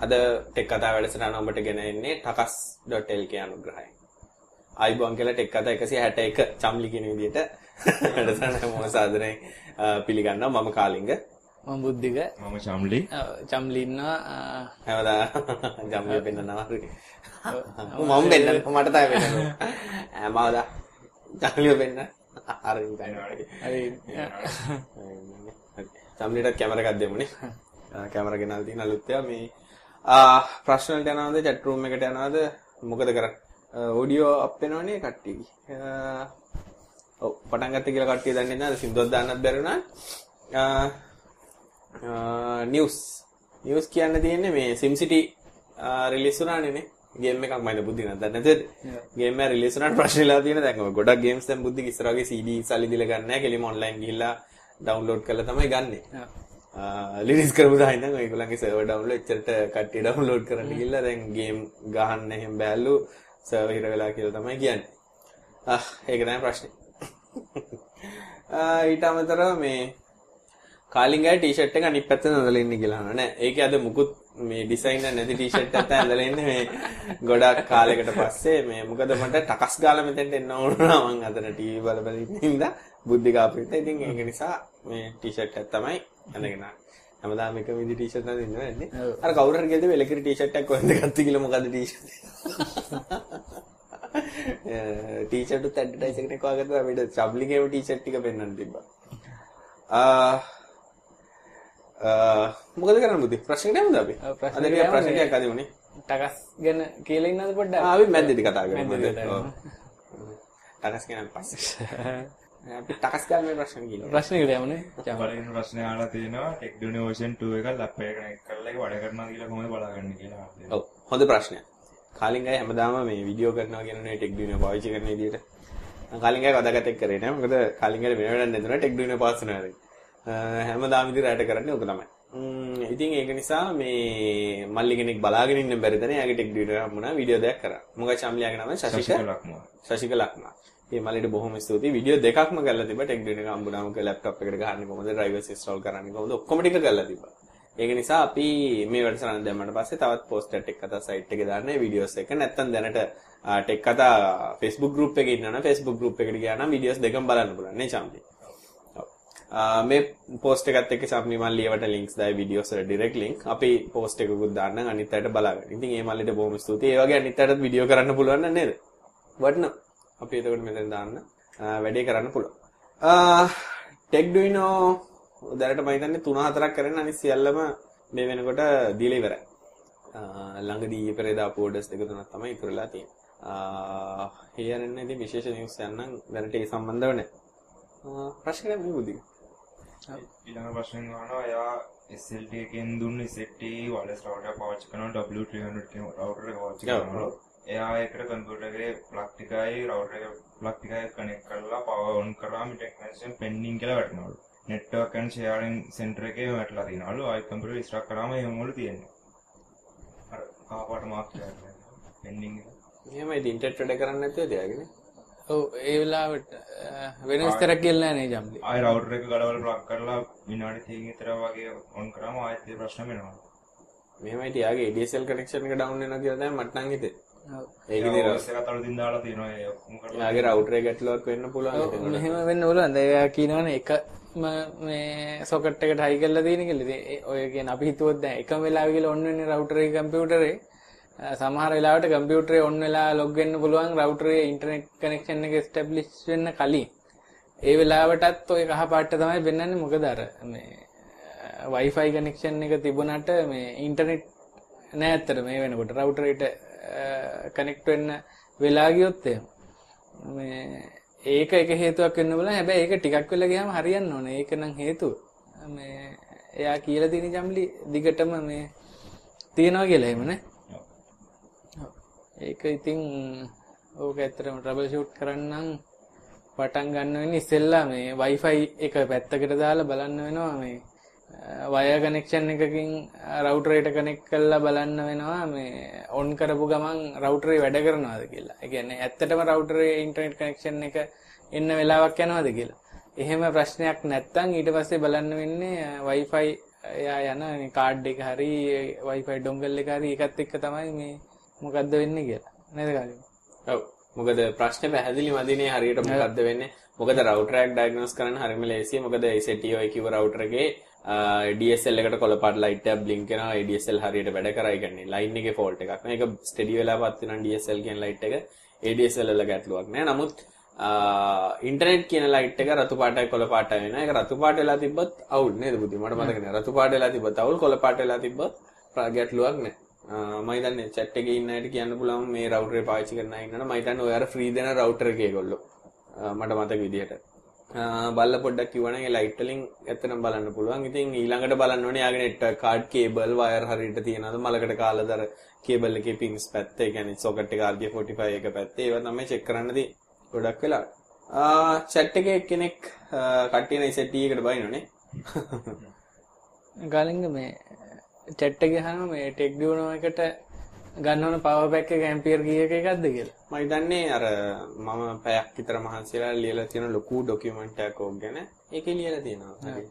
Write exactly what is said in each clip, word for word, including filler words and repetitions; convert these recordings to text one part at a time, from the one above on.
අද ටෙක් කතා වැඩසටහන ඔබට ගෙන එන්නේ takas.lk අනුග්‍රහයි. ආයිබෝන් කියලා ටෙක් කතා එකසිය හැට එක චම්ලි කියන විදිහට වැඩසටහන මොහොත සාදරයෙන් පිළිගන්නවා. මම කාලිංග. මම බුද්ධික. මම චම්ලි. චම්ලි ඉන්නවා. හැමදා චම්ලි පෙන්නනවා. මම වෙන්න මට තමයි වෙන්න. හැමදා චම්ලි වෙන්න. හරි හරි. චම්ලිට කැමරා එකක් දෙමුනේ. කැමරා ගෙනල්ලා තියෙන අලුත් ඒවා මේ ප්‍රශ්න වලට යනවාද chat room එකට යනවාද මොකද කරන්නේ? ඔඩියෝ අප් වෙනවනේ කට්ටිය. ඔව් පටන් ගත්ත කියලා කට්ටිය දන්නේ නැහැ. සින්දුවක් දාන්නත් බැරි වුණා. නිවුස් නිවුස් කියන්න තියෙන්නේ මේ SimCity රිලීස් වුණානේ නේ. ගේම් එකක් මයිද බුද්ධි නේද? නැත්නම් ගේම් එක රිලීස් වුණාට ප්‍රශ්න ඉලා තියෙන දැන් ඔය ගොඩක් ගේම්ස් දැන් බුද්ධි ඉස්සර වගේ C D සල්ලි දීලා ගන්න නැහැ. කෙලිම ඔන්ලයින් ගිහිල්ලා ඩවුන්ලෝඩ් කරලා තමයි ගන්නෙ. ලිරිස් කරපු දා ඉඳන් ඔයගොල්ලන්ගේ සර්වර් ඩවුන්ලෝඩ් එච්චරට කට්ටිය ඩවුන්ලෝඩ් කරන්න ගිහිල්ලා දැන් ගේම් ගහන්න එහෙම බෑලු සර්වර් හිර වෙලා කියලා තමයි කියන්නේ. ආ ඒක තමයි ප්‍රශ්නේ. ආ ඊට අමතරව මේ කාලිංගයි ටී-ෂර්ට් එක අනිත් පැත්තට ඇඳලා ඉන්නේ කියලා අහනවා නෑ. ඒකේ අද මුකුත් මේ ඩිසයිනර් නැති ටී-ෂර්ට් එකක් ඇඳලා ඉන්නේ මේ ගොඩක් කාලයකට පස්සේ මේ මොකද මට ටකස් ගාලා මෙතෙන්ට එන්න ඕන වුණා. මං අතන ටීවී බල බල ඉන්න ඉඳලා බුද්ධි කාපිට. ඉතින් ඒක නිසා මේ ටී-ෂර්ට් එක තමයි අඳගෙන ආවේ. හැමදාම එක විදි ටී-ෂර්ට් එකක් ඉන්නව නැන්නේ. අර කවුරු හරි කියද වෙලකිරි ටී-ෂර්ට් එකක් කොහෙන්ද ගත්තේ කියලා මොකද ටී-ෂර්ට් ටී-ෂර්ට් උත් ඇඩ්වර්ටයිස් එකකට කවගත්තා අපිට චබ්ලිගේම ටී-ෂර්ට් ටික පෙන්වන්න තිබ්බා. ආ අ මොකද කරන්නේ බුද්ධි? ප්‍රශ්නෙට යමුද අපි? අද මේ ප්‍රශ්නයක් අද උනේ. ටකස් ගැන කියලා ඉන්නද පොඩ්ඩක්? ආ අපි මැද්දේදී කතා කරමු. ටකස් ගැන පස්සේ. අපි ටකස් ගන්න මේ ප්‍රශ්න කියනවා. ප්‍රශ්නෙකට යමුනේ. පළවෙනි ප්‍රශ්නේ අහලා තිනවා Tech Dunia version two එක ලැප් එක කනෙක්ට් කරලා ඒක වැඩ කරනවා කියලා කොහොමද බලාගන්නේ කියලා අහලා. ඔව් හොඳ ප්‍රශ්නයක්. කාලිංගයි හැමදාම මේ වීඩියෝ කරනවා කියනනේ Tech Dunia පාවිච්චි කරන විදිහට. කාලිංගයි කතාගත කරේ නෑ. මොකද කාලිංගට වෙන වැඩක් නැතුණා Tech Dunia පාස් වෙනවා. හැමදාම විදිහට රැට කරන්නේ ඔක තමයි. ඉතින් ඒක නිසා මේ මල්ලි කෙනෙක් බලාගෙන ඉන්න බැරිද නේ? යාගේ Tech Dunia හම්බුණා වීඩියෝ දෙකක් කරා. මොකද චම්ලියාගේ නම ශශික ලක්මා. ශශික ලක්මා. මේ මල්ලිට බොහොම ස්තුතියි. වීඩියෝ දෙකක්ම කරලා තිබ්බා. Tech Dunia හම්බුණාම ඔක ලැප්ටොප් එකට ගහන්නේ කොහොමද? ඩ්‍රයිවර්ස් ඉන්ස්ටෝල් කරන්නේ කොහොමද? ඔක්කොම ටික කරලා තිබ්බා. ඒක නිසා අපි මේ වැඩසටහන දැම්මට පස්සේ තවත් පෝස්ට් ටෙක් කතා සයිට් එකේ දාන්න මේ වීඩියෝස් එක. නැත්තම් දැනට ටෙක් කතා Facebook group එකේ ඉන්නවා නම් Facebook group එකට ගියා නම් වීඩියෝස් දෙකම බලන්න පුළුවන් නේ චම්ලි. මේ පෝස්ට් එකත් එක්ක සම්නි මල්ලියට ලින්ක්ස් දායි වීඩියෝස් වල ඩිරෙක්ට් ලින්ක් අපි පෝස්ට් එකකුත් දාන්න අනිත් අයට බලා ගන්න. ඉතින් මේ මල්ලිට බොහොම ස්තුතියි. ඒ වගේ අනිත් අයටත් වීඩියෝ කරන්න පුළුවන් නේද? වටන. අපි එතකොට මෙතෙන් දාන්න වැඩේ කරන්න පුළුවන්. ටෙක් ඩුයිනෝ දැනට මම හිතන්නේ තුන හතරක් කරන්න අනිත් සියල්ලම මේ වෙනකොට දීලා ඉවරයි. ළඟදී ඊයේ පෙරේදා ආපු ඕඩර්ස් දෙක තුනක් තමයි ඉතුරුලා තියෙන්නේ. ආ හේයන්නේ ඉතින් විශේෂ නිවුස් යන්නම් දැනට ඒ සම්බන්ධව නැහැ. ප්‍රශ්නයක් මේ බුද්ධික. ඊළඟ ප්‍රශ්නෙන් අහනවා එයා S L T එකෙන් දුන්න Z T E wireless router පාවිච්චි කරනවා W three hundred කියන router එක පාවිච්චි කරනවා. එයා ඒකට කම්පියුටර් එකේ plug ටිකයි router එක plug ටිකයි connect කරලා power on කරාම technician pending කියලා වැටෙනවලු. network and sharing center එකේ වැටලා තියනවලු. ආයි කම්පියුටර් ඉස්ටාක් කරාම එහෙම වල තියෙනවා. අර කහපාට මාක් කරලා pending එක. එහෙම ඉතින් ඉන්ටර්නෙට් වැඩ කරන්නේ නැතුවද යාගෙන? ඔව් ඒ වෙලාවට වෙන විස්තරයක් කියලා නෑ නේ ජම්ලි. ආයි router එක ගලවලා plug කරලා විනාඩි තිහකින් විතර වගේ on කරාම ආයෙත් ඒ ප්‍රශ්න වෙනවා. මෙහෙමයි ඉතින් යාගේ A D S L connection එක down වෙනවා කියලා තමයි මට නම් හිතේ. ඔව්. ඒකේ රෝස් එකත් අලුතින් දාලා තියෙනවා ඒ ඔක්කොම කරලා. යාගේ router එක ගැටලුවක් වෙන්න පුළුවන්. මෙහෙම වෙන්න පුළුවන්. දැන් එයා කියනවනේ එක මේ සොකට් එකට හයි කරලා තියෙන කියලා. ඉතින් ඔය කියන්නේ අපි හිතුවොත් දැන් එකම වෙලාවෙ කියලා ඔන් වෙන්නේ router එකේ කම්පියුටරේ. සමහර වෙලාවට කම්පියුටරේ ඔන් වෙලා ලොග් වෙන්න පුළුවන් රවුටරේ ඉන්ටර්නෙට් කනෙක්ෂන් එක එස්ටැබ්ලිෂ් වෙන්න කලින්. ඒ වෙලාවටත් ඔය කහ පාට තමයි වෙන්නන්නේ. මොකද අර මේ Wi-Fi කනෙක්ෂන් එක තිබුණාට මේ ඉන්ටර්නෙට් නෑ අතර මේ වෙනකොට රවුටරේට කනෙක්ට් වෙන්න වෙලා ගියොත් මේ ඒක එක හේතුවක් වෙන්න බලන්න. හැබැයි ඒක ටිකක් වෙලා ගියාම හරියන්න ඕනේ. ඒක නම් හේතුව. මේ එයා කියලා තියෙන ජම්ලි දිගටම මේ තියනවා කියලා එහෙම නේ. ඒක ඉතින් ඕක ඇත්තටම ට්‍රබල් ෂූට් කරන්නම් පටන් ගන්න වෙන්නේ ඉස්සෙල්ලා මේ Wi-Fi එක පැත්තකට දාලා බලන්න වෙනවා මේ වයර් කනෙක්ෂන් එකකින් රවුටර් එකට කනෙක්ට් කරලා බලන්න වෙනවා මේ ඔන් කරපු ගමන් රවුටරේ වැඩ කරනවද කියලා. ඒ කියන්නේ ඇත්තටම රවුටරේ ඉන්ටර්නෙට් කනෙක්ෂන් එක එන්න වෙලාවක් යනවද කියලා. එහෙම ප්‍රශ්නයක් නැත්තම් ඊට පස්සේ බලන්න වෙන්නේ Wi-Fi එයා යන කාඩ් එක හරි Wi-Fi dongle එක හරි ඒකත් එක්ක තමයි මේ මොකද්ද වෙන්නේ කියලා. නේද කාලින්? ඔව්. මොකද ප්‍රශ්නේ පැහැදිලි මදිනේ හරියට මොකද්ද වෙන්නේ? මොකද රවුටර් එකක් ඩයග්නෝස් කරන්න හරියම ලේසියි. මොකද ඒ සෙටි ඔය කිව්ව රවුටර් එකේ D S L එකට කොළ පාට ලයිට් එකක් බ්ලින්ක් කරනවා. ඒ D S L හරියට වැඩ කරයි කියන්නේ. ලයින් එකේ ෆෝල්ට් එකක්. මේක ස්ටඩි වෙලාපත් වෙනවා D S L කියන ලයිට් එක. A D S L වල ගැටලුවක් නෑ. නමුත් ඉන්ටර්නෙට් කියන ලයිට් එක රතු පාටයි කොළ පාටයි වෙනවා. ඒක රතු පාට වෙලා තිබ්බත් අවුල් නේද බුද්ධි? මට මතක නෑ. රතු පාට වෙලා තිබ්බත් අවුල්, කොළ පාට වෙලා තිබ්බත් ගැටලුවක් නෑ. මම හිතන්නේ chat එකේ ඉන්න අයට කියන්න පුළුවන් මේ රවුටර් එක පාවිච්චි කරන අය ඉන්නවනේ. මම හිතන්නේ ඔය අර ෆ්‍රී දෙන රවුටර් එක ඒගොල්ලෝ. මට මතක විදිහට. බලලා පොඩ්ඩක් කිව්වනම් ඒ ලයිට් වලින් ඇත්තටම බලන්න පුළුවන්. ඉතින් ඊළඟට බලන්න ඕනේ යාගේ නෙට්වර්ක් කාඩ් කේබල් වයර් හරියට තියනවද? මලකට කාලාද අර කේබල් එකේ පින්ස් පැත්ත, ඒ කියන්නේ සොකට් එක R J forty-five එක පැත්තේ ඒවා තමයි චෙක් කරන්න තියෙන්නේ. ගොඩක් වෙලාවට. ආ chat එකේ කෙනෙක් කට්ටියන I Z T එකට බයිනෝනේ. ගාලින්ග මේ chat එකේ අහනවා මේ ටෙක්ඩියුනෝ එකට ගන්න ඕන පවර් බැක් එක ඇම්පියර් කීයක එකක්ද කියලා. මම හිතන්නේ අර මම පැයක් විතර මහන්සිලා ලියලා තියෙන ලොකු ડોකියුමන්ට් එකක් ඕක ගැන ඒකේ ලියලා තියෙනවා. හරියට.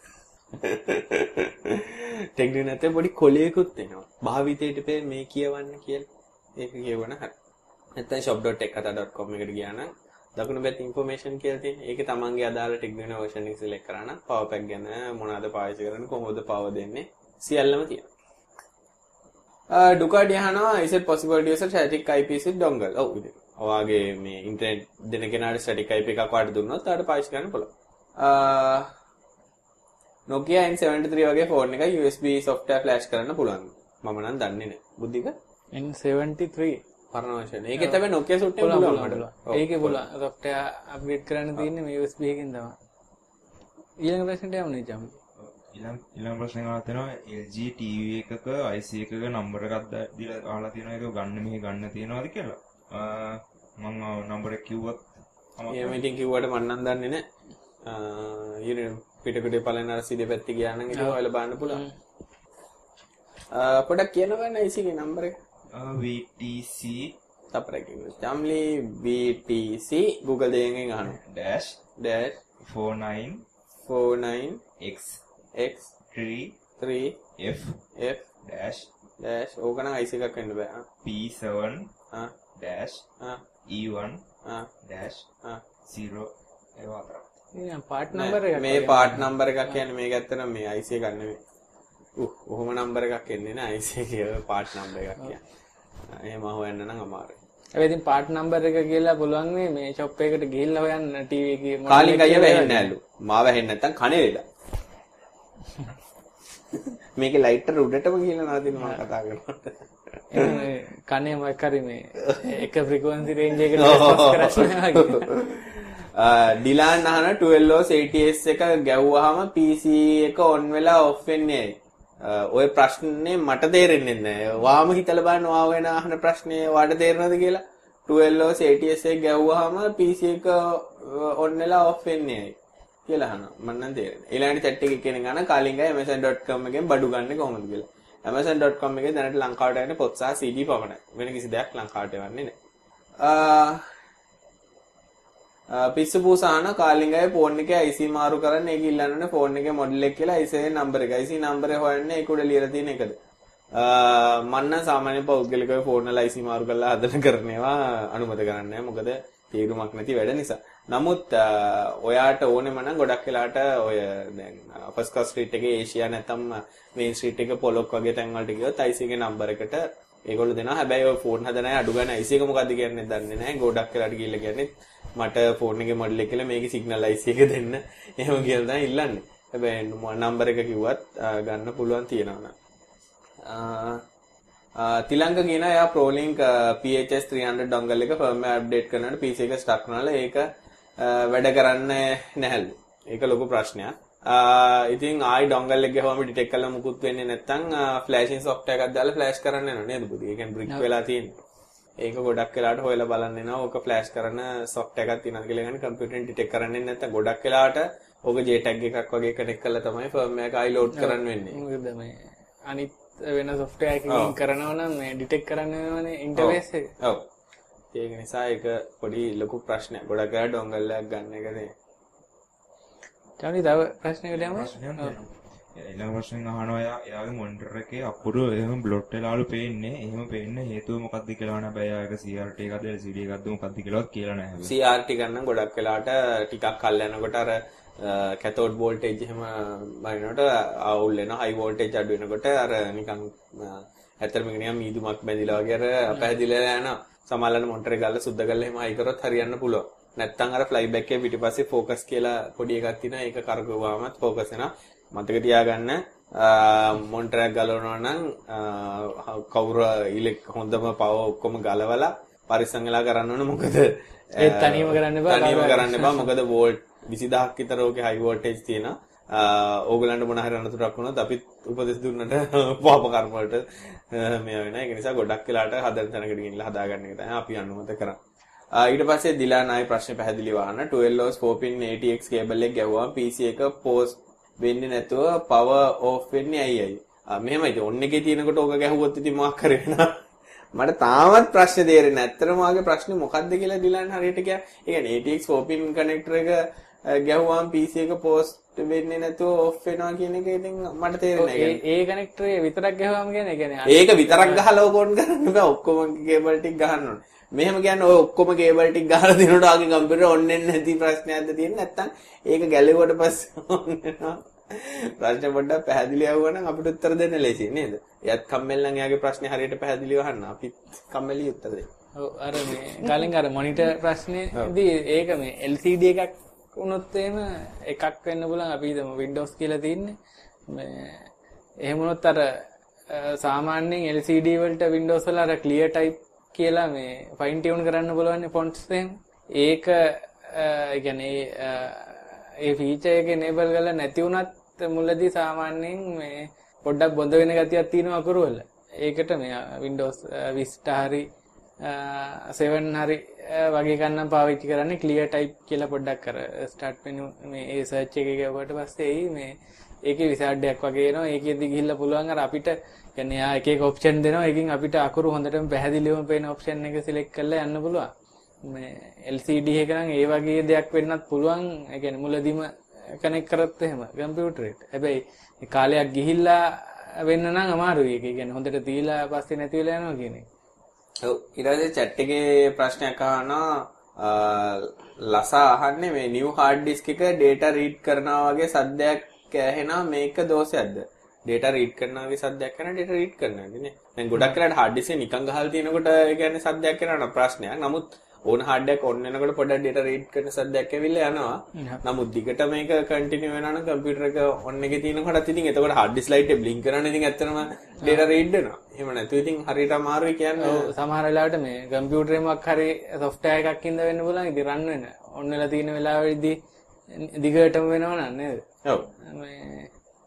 ටෙක්ඩියුනෝ නැතේ පොඩි කොලයකුත් එනවා. භාවිතයට පෙර මේ කියවන්න කියලා. ඒක කියවන හරි. නැත්නම් shop dot tech kata dot com එකට ගියා නම් දකුණු පැත්තේ ඉන්ෆර්මේෂන් කියලා තියෙන. ඒකේ තමන්ගේ අදාළ ටෙක්ඩියුනෝ version එක select කරා නම් power pack ගැන මොනවද පාවිච්චි කරන්නේ, කොහොමද power දෙන්නේ සියල්ලම තියෙනවා. Ducati අහනවා is it possible to use a static I P with dongle? ඔව් ඉතින්. ඔයාගේ මේ ඉන්ටර්නෙට් දෙන කෙනාට static I P එකක් වාට දුන්නොත් තාට පාවිච්චි කරන්න පුළුවන්. Nokia N seventy-three වගේ ෆෝන් එක U S B software flash කරන්න පුළුවන්. මම නම් දන්නේ නැහැ. බුද්ධික N seventy-three පරණ version. ඒකේ තමයි Nokia suit එක පුළුවන් මට. ඒකේ පුළුවන්. software upgrade කරන්න තියෙන්නේ මේ U S B එකකින් තමයි. ඊළඟ ප්‍රශ්නට යමුනේ ජම්. ඊළඟ ඊළඟ ප්‍රශ්නේ ගන්න තියෙනවා L G T V එකක I C එකක නම්බර එකක් දීලා අහලා තියෙනවා ඒක ගන්න මෙහෙ ගන්න තියනවාද කියලා. මම නම්බර එක කිව්වත් එහෙම ඉතින් කිව්වට මම නම් දන්නේ නැහැ. ඊයේ පිටකඩේ පලන අර සීඩේ පැත්තේ ගියා නම් ඒක ඔයාලා බලන්න පුළුවන්. පොඩක් කියනවා නේද I C එකේ නම්බර එක? V T C තපරකින් ජම්ලි V T C Google දෙයෙන් අහනවා. dash dash four nine four nine X X three three F F dash dash ඕක නම් I C එකක් වෙන්න බෑ. P seven ආ dash ආ E one ආ dash ආ zero ඒව අතරක්. මේ පාර්ට් නම්බර එක මේ පාර්ට් නම්බර එකක් කියන්නේ මේක ඇත්තටම මේ I C එකක් නෙමෙයි. උහ් ඔහොම නම්බර එකක් එන්නේ නෑ I C එකේ පාර්ට් නම්බර එකක් කියන්නේ. එහෙම හොයන්න නම් අමාරුයි. හැබැයි ඉතින් පාර්ට් නම්බර එක කියලා පුළුවන් මේ මේ shop එකකට ගිහිල්ලා හොයන්න ටීවී එකේ කාලින් අයියා වැහෙන්නේ නැලු. මාව වැහෙන්නේ නැත්තම් කනේ වේලා. මේකේ ලයිටර් උඩටම ගිහිල්ලා නවතින මම කතා කරනකොට. එන්නේ කනේ මොකක් හරි මේ එක ෆ්‍රීකවන්සි රේන්ජ් එකකට ඩිස්කස් කරන්න ඩිලාන් අහන twelve O S A T S එක ගැව්වහම P C එක on වෙලා off වෙන්නේ ඇයි? ඔය ප්‍රශ්නේ මට තේරෙන්නේ නැහැ. වාම හිතලා බලන්න වා වෙන අහන ප්‍රශ්නේ වාට තේරෙනවද කියලා? twelve O S A T S එක ගැව්වහම P C එක on වෙලා off වෙන්නේ ඇයි? කියලා අහනවා. මම නම් තේරෙන්නේ. ඊළඟට chat එකේ කෙනෙක් අහන කාලින්ගයි amazon dot com එකෙන් බඩු ගන්න කොහොමද කියලා. amazon dot com එකේ දැනට ලංකාවට එන්නේ පොත් සහ C D පමණයි. වෙන කිසි දෙයක් ලංකාවට එවන්නේ නැහැ. පිස්සු පූසාන කාලින්ගයි ෆෝන් එකේ I C මාරු කරන්න ඒක ඉල්ලන්නේ ෆෝන් එකේ මොඩල් එක කියලා I C නම්බර එක. I C නම්බරේ හොයන්නේ ඒක උඩ ලියලා තියෙන එකද? මම නම් සාමාන්‍ය පෞද්ගලිකව ෆෝන් වල I C මාරු කරලා හදන කරනවා අනුමත කරන්නේ නැහැ. මොකද තීරුමක් නැති වැඩ නිසා. නමුත් ඔයාට ඕනෙම නම් ගොඩක් වෙලාට ඔය දැන් ෆස්කා ස්ට්‍රීට් එකේ ඒෂියා නැත්නම් මේන් ස්ට්‍රීට් එකේ පොලොක් වගේ තැන් වලට ගියොත් I C එකේ නම්බර එකට ඒගොල්ලෝ දෙනවා. හැබැයි ඔය ෆෝන් හදන අය අඩු ගන්න I C එක මොකද්ද කියන්නේ දන්නේ නැහැ. ගොඩක් වෙලාට ගිහිල්ලා කියන්නේ මට ෆෝන් එකේ මොඩල් එක කියලා මේකේ සිග්නල් I C එක දෙන්න. එහෙම කියලා තමයි ඉල්ලන්නේ. හැබැයි නම්බර එක කිව්වත් ගන්න පුළුවන් තියෙනවා. තිලංග කියන එයා ProLink P H S three hundred dongle එක firmware update කරනකොට P C එක stuck වුණාලා ඒක වැඩ කරන්නේ නැහැලු. ඒක ලොකු ප්‍රශ්නයක්. ඉතින් ආයි dongle එක ගහවම detect කරලා මුකුත් වෙන්නේ නැත්නම් flashing software එකක් දාලා flash කරන්න වෙනවා නේද පුතේ? ඒ කියන්නේ brick වෙලා තියෙනවා. ඒක ගොඩක් වෙලාවට හොයලා බලන්න වෙනවා. ඕක flash කරන software එකක් තියෙනවද කියලා ගන්න කම්පියුටරෙන් detect කරන්නේ නැත්නම් ගොඩක් වෙලාවට ඕක J tag එකක් වගේ connect කරලා තමයි firmware එක ආයි load කරන්න වෙන්නේ. මොකද මේ අනිත් වෙන software එකකින් කරනවා නම් මේ detect කරන්න වෙනවනේ interface එක. ඔව්. ඒක නිසා ඒක පොඩි ලොකු ප්‍රශ්නයක්. ගොඩක් වෙලාවට dongle එකක් ගන්න එක නේ. චාලි තව ප්‍රශ්නයකට යමු. ඊළඟ ප්‍රශ්නෙන් අහනවා එයා එයාගේ මොනිටර් එකේ අපුරු එහෙම බ්ලොට් වෙලාලු පේන්නේ. එහෙම පේන්නේ හේතුව මොකක්ද කියලා නෑ. බෑ ඒක සී ආර් ටී එකක්ද එල් සී ඩී එකක්ද මොකක්ද කියලාවත් කියලා නෑ. සී ආර් ටී ගන්න ගොඩක් වෙලාවට ටිකක් කල් යනකොට අර කැතෝඩ් වෝල්ටේජ් එහෙම බලනකොට අවුල් වෙනවා. හයි වෝල්ටේජ් අඩු වෙනකොට අර නිකන් ඇත්තටම නිකන් මීදුමක් බැඳිලා වගේ අර පැහැදිලිලා යනවා. සමහරවල්ලාට මොනිටර් එක ගාලා සුද්ධ කරලා එහෙම හයි කරොත් හරියන්න පුළුවන්. නැත්තම් අර ෆ්ලයි බෑක් එකේ පිටිපස්සේ ફોකස් කියලා පොඩි එකක් තියෙනවා. ඒක කරකවුවාමත් ફોකස් වෙනවා. මතක තියාගන්න මොනිටර් එක ගලවනවා නම් කවුරු ඉලෙක් හොඳම පව ඔක්කොම ගලවලා පරිස්සම් වෙලා කරන්න ඕනේ. මොකද ඒ තනියම කරන්න බෑ. තනියම කරන්න බෑ. මොකද වෝල්ට් විසිදහක් විතර ඕකේ හයි වෝල්ටේජ් තියෙනවා. ඕගලන්ට මොන හරි අනතුරක් වුණොත් අපිත් උපදෙස් දුන්නට පාප කර්ම වලට මේ වෙනවා. ඒක නිසා ගොඩක් වෙලාට හදන තැනකට ගිහිල්ලා හදාගන්න එක තමයි අපි අනුමත කරන්නේ. ඊට පස්සේ දිලාන් ආයි ප්‍රශ්නේ පැහැදිලිව අහන්න twelve hours four pin A T X cable එක ගැවුවාම P C එක පෝස්ට් වෙන්නේ නැතුව power off වෙන්නේ ඇයි ඇයි? ආ මෙහෙමයි. ඉතින් ඔන්න එකේ තියෙනකොට ඕක ගැහුවොත් ඉතින් මොකක් කර වෙනවා? මට තාමත් ප්‍රශ්නේ තේරෙන්නේ නැහැ. ඇත්තටම ආගේ ප්‍රශ්නේ මොකක්ද කියලා දිලාන් හරියට කියා. ඒ කියන්නේ A T X four pin connector එක ගැහුවාම P C එක පෝස්ට් වෙන්නේ නැතුව off වෙනවා කියන එක ඉතින් මට තේරෙන්නේ නැහැ. ඒ කනෙක්ටරේ විතරක් ගැහුවාම කියන්නේ කියන්නේ ඒක විතරක් ගහලා ඕක ඔන් කරන්න බෑ. ඔක්කොම කේබල් ටික ගහන්න ඕනේ. මෙහෙම කියන්නේ ඔය ඔක්කොම කේබල් ටික ගහලා දිනනකොට ආගේ කම්පියුටර් ඔන් වෙන්නේ නැති ප්‍රශ්නයක්ද තියෙන්නේ නැත්නම් ඒක ගැලෙවුවට පස්සේ ඔන් වෙනවා. ප්‍රශ්න පොඩ්ඩක් පැහැදිලි ආවම නම් අපිට උත්තර දෙන්න ලේසියි නේද? එයාත් කම්මැලි නම් එයාගේ ප්‍රශ්නේ හරියට පැහැදිලිව අහන්න. අපිත් කම්මැලි උත්තර දෙන්න. ඔව් අර මේ ගාලින් අර මොනිටර් ප්‍රශ්නේදී ඒක මේ L C D එකක් වුණොත් එහෙම එකක් වෙන්න පුළුවන්. අපි හිතමු Windows කියලා තියෙන්නේ. මේ එහෙම වුණොත් අර සාමාන්‍යයෙන් L C D වලට Windows වල අර clear type කියලා මේ ෆයින් ටියුන් කරන්න බලවන්නේ ෆොන්ට්ස් එහෙම. ඒක ඒ කියන්නේ ඒ ෆීචර් එක enable කරලා නැති වුණත් මුලදී සාමාන්‍යයෙන් මේ පොඩ්ඩක් බොඳ වෙන ගතියක් තියෙනවා අකුරු වල. ඒකට මේ Windows Vista හරි seven හරි වගේ ගන්න පාවිච්චි කරන්නේ clear type කියලා පොඩ්ඩක් අර start menu මේ ඒ search එකේ ගියවට පස්සේ එයි මේ ඒකේ wizard එකක් වගේ එනවා. ඒකෙදි ගිහිල්ලා පුළුවන් අර අපිට කියන්නේ ආ එක එක ඔප්ෂන් දෙනවා. ඒකෙන් අපිට අකුරු හොඳටම පැහැදිලිවම පේන ඔප්ෂන් එක සිලෙක්ට් කරලා යන්න පුළුවන්. මේ L C D එක නම් ඒ වගේ දෙයක් වෙන්නත් පුළුවන්. ඒ කියන්නේ මුලදීම කනෙක්ට් කරත් එහෙම කම්පියුටරේට. හැබැයි ඒ කාලයක් ගිහිල්ලා වෙන්න නම් අමාරුයි. ඒක කියන්නේ හොඳට තියලා පස්සේ නැති වෙලා යනවා කියන එක. ඔව් ඊට පස්සේ chat එකේ ප්‍රශ්නයක් අහනවා ලසා අහන්නේ මේ new hard disk එක data read කරනවා වගේ සද්දයක් ඇහෙනවා මේක දෝෂයක්ද? data read කරනවා වගේ සද්දයක් කරන data read කරනවාද නේ? දැන් ගොඩක් වෙලාවට hard disk එක නිකන් ගහලා තියෙනකොට ඒ කියන්නේ සද්දයක් කරනවා ප්‍රශ්නයක්. නමුත් ඕන hard disk on වෙනකොට පොඩ්ඩක් data read කරන සද්දයක් ඇවිල්ලා යනවා. නමුත් දිගට මේක continue වෙනවා නම් computer එක on එකේ තියෙනකොටත් ඉතින් එතකොට hard disk light එක blink කරනවා. ඉතින් ඇත්තටම data read වෙනවා. එහෙම නැතුව ඉතින් හරියට අමාරුයි කියන්නේ. ඔව් සමහර වෙලාවට මේ computer එකක් හරි software එකක් ඉඳ වෙන්න පුළුවන්. ඉතින් run වෙන on වෙලා තියෙන වෙලාවෙදී දිගටම වෙනව නේද? ඔව්. මේ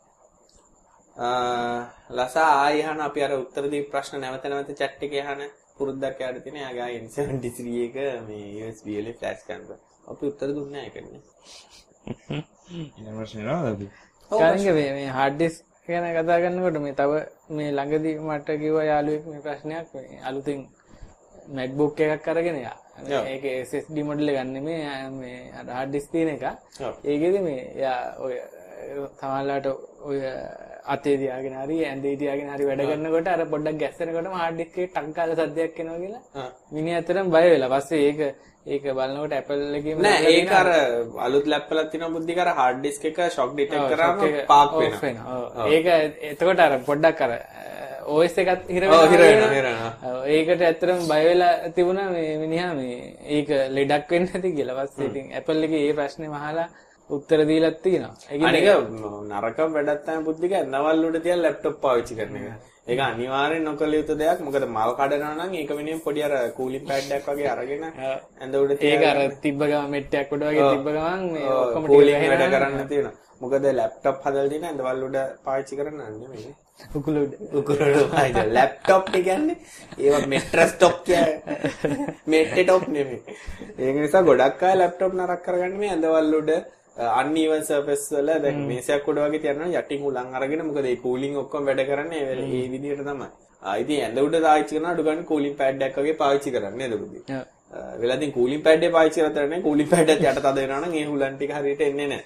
ලසා ආයි අහන අපි අර උත්තර දී ප්‍රශ්න නැවත නැවත chat එකේ අහන පුරුද්දක් යාට තියෙන. එයාගේ N seventy-three එක මේ U S B වලින් flash කරනවා. අපි උත්තර දුන්නේ නැහැ ඒකනේ. ඊළඟ ප්‍රශ්නේ නේද? කාරින්ගේ මේ මේ hard disk ගැන කතා කරනකොට මේ තව මේ ළඟදී මට කිව්වා යාළුවෙක් මේ ප්‍රශ්නයක් මේ අලුතින් MacBook එකක් අරගෙන යා. ඒකේ S S D මොඩල් එක ගන්න මේ මේ hard disk තියෙන එක. ඒකෙදි මේ යා ඔය සමහරවිට ඔය අතේ තියාගෙන හරි ඇඳේ තියාගෙන හරි වැඩ කරනකොට අර පොඩ්ඩක් ගැස්සෙනකොටම hard disk එකේ ටක් ගාලා සද්දයක් එනවා කියලා මිනිහ අතරම බය වෙලා. පස්සේ ඒක ඒක බලනකොට Apple එකේම නෑ ඒක අර අලුත් ලැප් වලක් තියෙන බුද්ධි කර hard disk එක shock detect කරාම පාක් වෙනවා. ඒක එතකොට අර පොඩ්ඩක් අර O S එකත් හිර වෙනවා. ඔව් හිර වෙනවා හිර වෙනවා. ඒකට ඇත්තටම බය වෙලා තිබුණා මේ මිනිහා මේ ඒක ලෙඩක් වෙන්නේ නැති කියලා. පස්සේ ඉතින් Apple එකේ මේ ප්‍රශ්නේම අහලා උත්තර දීලා තියෙනවා. අනික නරකම වැඩක් තමයි බුද්ධික නවල් උඩ තියලා ලැප්ටොප් පාවිච්චි කරන එක. ඒක අනිවාර්යෙන් නොකළ යුතු දෙයක්. මොකද මල් කඩනවා නම් ඒක වෙනුවෙන් පොඩි අර කූලින් පෑඩ් එකක් වගේ අරගෙන ඇඳ උඩ තියලා ඒක අර තිබ්බ ගමන් මෙට්ටයක් උඩ වගේ තිබ්බ ගමන් මේ ඔක්කොම කූලින් වැඩ කරන්න තියෙනවා. මොකද ලැප්ටොප් හදලා තියෙන ඇඳවල් උඩ පාවිච්චි කරන්න නෙමෙයි. උකුල උඩ උකුල උඩ පාවිච්චි ලැප්ටොප් එක කියන්නේ ඒවා මෙට්‍රස් টොප් කියන්නේ මෙට්ටේ টොප් නෙමෙයි. ඒක නිසා ගොඩක් අය ලැප්ටොප් නරක කරගන්නේ මේ ඇඳවල් උඩ uneven surface වල දැන් මේසයක් උඩ වගේ තියනවා යටින් උලන් අරගෙන. මොකද ඒ කූලින් ඔක්කොම වැඩ කරන්නේ ඒ විදිහට තමයි. ආ ඉතින් ඇඳ උඩ පාවිච්චි කරනවා අඩු ගන්න කූලින් පෑඩ් එකක් වගේ පාවිච්චි කරන්නේ නේද බුද්ධි? වෙලා ඉතින් කූලින් පෑඩ් එක පාවිච්චි කරලා තරනේ කූලින් පෑඩ් එකත් යට තද වෙනවා නම් ඒ උලන් ටික හරියට එන්නේ නැහැ.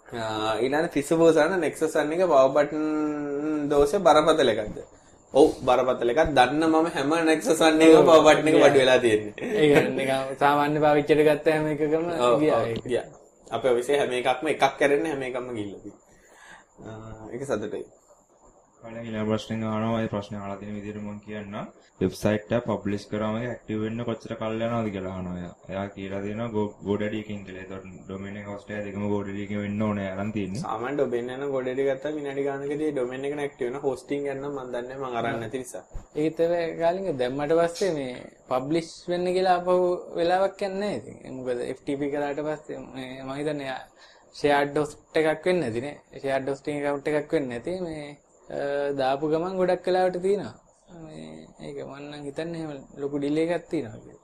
ඊළඟ තිස්සබෝසන Nexus one එක power button දෝෂේ බරපතල එකක්ද? ඔව් බරපතල එකක්. දන්න මම හැම Nexus one එකම power button එක වඩු වෙලා තියෙන්නේ. ඒ කියන්නේ නිකන් සාමාන්‍ය පාවිච්චියට ගත්ත හැම එකකම ගියා ඒක. ගියා. අපේ ඔෆිසේ හැම එකක්ම එකක් කරන්නේ හැම එකක්ම ගිහිල්ලා තියෙනවා. ඒක සතුටුයි. කලින් ඊළඟ ප්‍රශ්නේ අහනවා ඒ ප්‍රශ්නේ අහලා තියෙන විදිහට මම කියන්න. වෙබ්සයිට් එක පබ්ලිෂ් කරාම ඒක ඇක්ටිව් වෙන්න කොච්චර කල් යනවද කියලා අහනවා එයා. එයා කියලා දෙනවා GoDaddy එකකින් කියලා. ඒතකොට ඩොමේන් එක හොස්ට් එක දෙකම GoDaddy එකකින් වෙන්න ඕනේ අරන් තියෙන්නේ. සාමාන්‍ය ඩොමේන් එක නම් GoDaddy ගත්තා විනාඩි ගානකදී ඩොමේන් එක ඇක්ටිව් වෙන හොස්ටිං එක නම් මම දන්නේ මම අරන් නැති නිසා. ඒකත් ඒ කාලින්ග දැම්මට පස්සේ මේ පබ්ලිෂ් වෙන්න කියලා අපහු වෙලාවක් යන්නේ නැහැ ඉතින්. මොකද F T P කරාට පස්සේ මම හිතන්නේ shared host එකක් වෙන්නේ නැති නේ. shared hosting account එකක් වෙන්නේ නැති මේ දාපු ගමන් ගොඩක් වෙලාවට තියෙනවා. මේ ඒක මම නම් හිතන්නේ එහෙම ලොකු ඩිලේ එකක් තියෙනවා කියලා.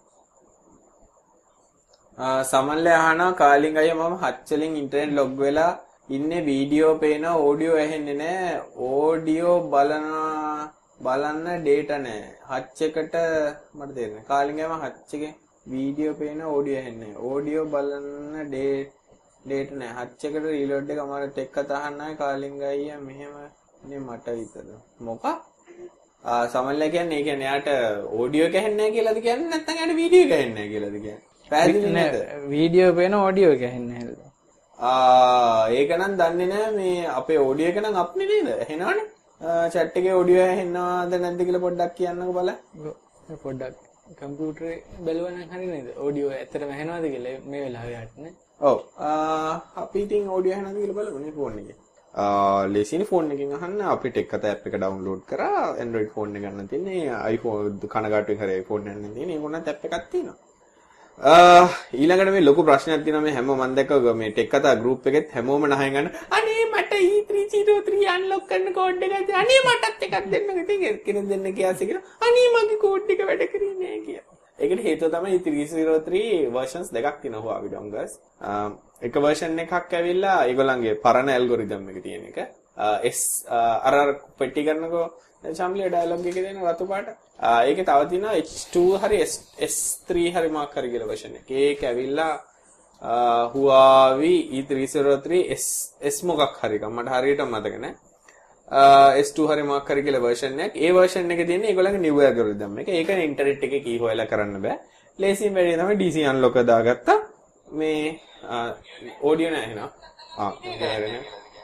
ආ සමන්ලේ අහනවා කාලින් අයියා මම හච්චලින් ඉන්ටර්නෙට් ලොග් වෙලා ඉන්නේ වීඩියෝ පේනවා ඕඩියෝ ඇහෙන්නේ නැහැ. ඕඩියෝ බලන බලන්න ඩේටා නැහැ. හච් එකට මට තේරෙන්නේ. කාලින් අයියා හච් එකේ වීඩියෝ පේනවා ඕඩියෝ ඇහෙන්නේ නැහැ. ඕඩියෝ බලන්න ඩේටා නැහැ. හච් එකට රීලෝඩ් එක අමාරුට එක්ක තහන්නයි කාලින් අයියා මෙහෙම නේ මට විතර. මොකක්? ආ සමල්ලා කියන්නේ ඒ කියන්නේ යාට ඔඩියෝ එක ඇහෙන්නේ නැහැ කියලාද කියන්නේ නැත්නම් යාට වීඩියෝ එක ඇහෙන්නේ නැහැ කියලාද කියන්නේ? පැහැදිලි නේද? වීඩියෝ පේන ඔඩියෝ එක ඇහෙන්නේ නැහැ. ආ ඒක නම් දන්නේ නැහැ මේ අපේ ඔඩියෝ එක නම් අප්නේ නේද? ඇහෙනවනේ. chat එකේ ඔඩියෝ ඇහෙනවද නැද්ද කියලා පොඩ්ඩක් කියන්නකෝ බලන්න. පොඩ්ඩක් කම්පියුටරේ බැලුවා නම් හරි නේද? ඔඩියෝ ඇත්තටම ඇහෙනවද කියලා මේ වෙලාවේ යන්නේ. ඔව්. අපි ඉතින් ඔඩියෝ ඇහෙනවද කියලා බලමු නේ ෆෝන් එකේ. ලේසින් ෆෝන් එකකින් අහන්න අපිට එක්කත ඇප් එක ඩවුන්ලෝඩ් කරා Android ෆෝන් එක ගන්න තියෙන්නේ iPhone කනගාටුවෙන් හරි iPhone එකක් නෙන්නේ තියෙන්නේ මොනවත් ඇප් එකක් තියෙනවා ඊළඟට මේ ලොකු ප්‍රශ්නයක් තියෙනවා මේ හැම මම දැක්ක මේ ටෙක් කතා ගෲප් එකෙත් හැමෝම නහයෙන් ගන්න අනේ මට E three zero three unlock කරන්න කෝඩ් එකක් දෙන්න අනේ මටත් එකක් දෙන්න ඉතින් කෙනෙක් දෙන්න කියාසි කියලා අනේ මගේ කෝඩ් එක වැඩ කරේ නෑ කියලා ඒකට හේතුව තමයි E three zero three versions දෙකක් තියෙනවා Huawei dongles එක version එකක් ඇවිල්ලා ඒගොල්ලන්ගේ පරණ ඇල්ගොරිතම් එක තියෙන එක S අර අර පෙට්ටි කරනකෝ චම්ලිය ඩයලොග් එකේ දෙන රතු පාට ඒකේ තව තියෙනවා H two හරි S three හරි මාක් හරි කියලා version එක. ඒක ඇවිල්ලා Huawei E three zero three S S මොකක් හරි එක මට හරියට මතක නැහැ. S two හරි මාක් හරි කියලා version එකක්. ඒ version එකේ තියෙන ඒගොල්ලන්ගේ new algorithm එක. ඒක ඉන්ටර්නෙට් එකේ කී හොයලා කරන්න බෑ. ලේසියෙන් වැඩි තමයි D C unlock දාගත්තා. මේ ඔඩියෝ නැහැ නේද? ආ හරිනේ.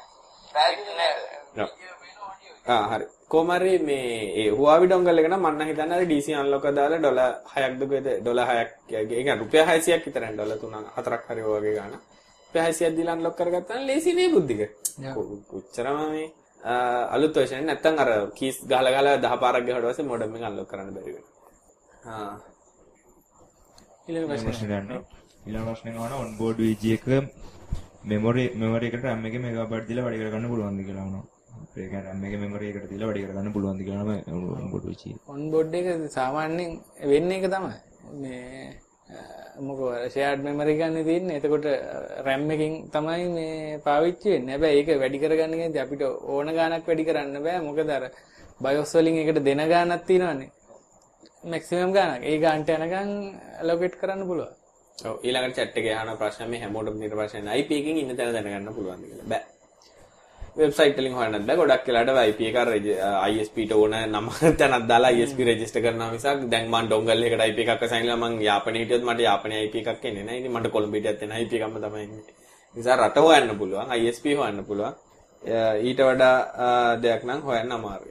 ආ හරි. කොහමරි මේ ඒ Huawei dongle එක නම් මම නම් හිතන්නේ අර D C unlock දාලා ඩොලර් හයක් දුකේද ඩොලර් හයක් ඒ කියන්නේ රුපියල් හයසියක් විතරයි ඩොලර් තුන හතරක් හරි වගේ ගන්න. රුපියල් හයසියක් දීලා unlock කරගත්තා නම් ලේසි නේ බුද්ධික. කොච්චරම මේ අලුත් version නැත්තම් අර කීස් ගහලා ගහලා දහ පාරක් ගහුවට පස්සේ modem එක unlock කරන්න බැරි වෙනවා. ආ ඊළඟ ප්‍රශ්නේ ගන්න. ඊළඟ ප්‍රශ්නේ ගන්න onboard V G එක memory memory එකට RAM එකේ megabyte දීලා වැඩි කරගන්න පුළුවන්ද කියලා අහනවා. ඒක RAM එකේ memory එකට දීලා වැඩි කරගන්න පුළුවන්ද කියලා නම් onboard V G එක. onboard එක සාමාන්‍යයෙන් වෙන්නේ ඒක තමයි. මේ මොකෝ shared memory ගන්න තියෙන්නේ. එතකොට RAM එකකින් තමයි මේ පාවිච්චි වෙන්නේ. හැබැයි ඒක වැඩි කරගන්න කියන්නේ අපිට ඕන ගාණක් වැඩි කරන්න බෑ. මොකද අර BIOS වලින් එකට දෙන ගාණක් තියෙනවානේ. maximum ගාණක්. ඒ ගාණට යනකම් allocate කරන්න පුළුවන්. ඔව් ඊළඟට chat එකේ අහන ප්‍රශ්න මේ හැමෝටම තියෙන ප්‍රශ්න I P එකකින් ඉන්න තැන දැනගන්න පුළුවන්ද කියලා. බෑ. වෙබ්සයිට් වලින් හොයන්නත් බෑ. ගොඩක් වෙලාවට I P එක I S P ට ඕන නම තැනක් දාලා I S P රෙජිස්ටර් කරනවා මිසක් දැන් මම ඩොංගල් එකකට I P එකක් අසයින්ලා මම යාපනයේ හිටියොත් මට යාපනයේ I P එකක් එන්නේ නැහැ. ඉතින් මට කොළඹ හිටියත් එන I P එකක්ම තමයි එන්නේ. නිසා රට හොයන්න පුළුවන්. I S P හොයන්න පුළුවන්. ඊට වඩා දෙයක් නම් හොයන්න අමාරුයි.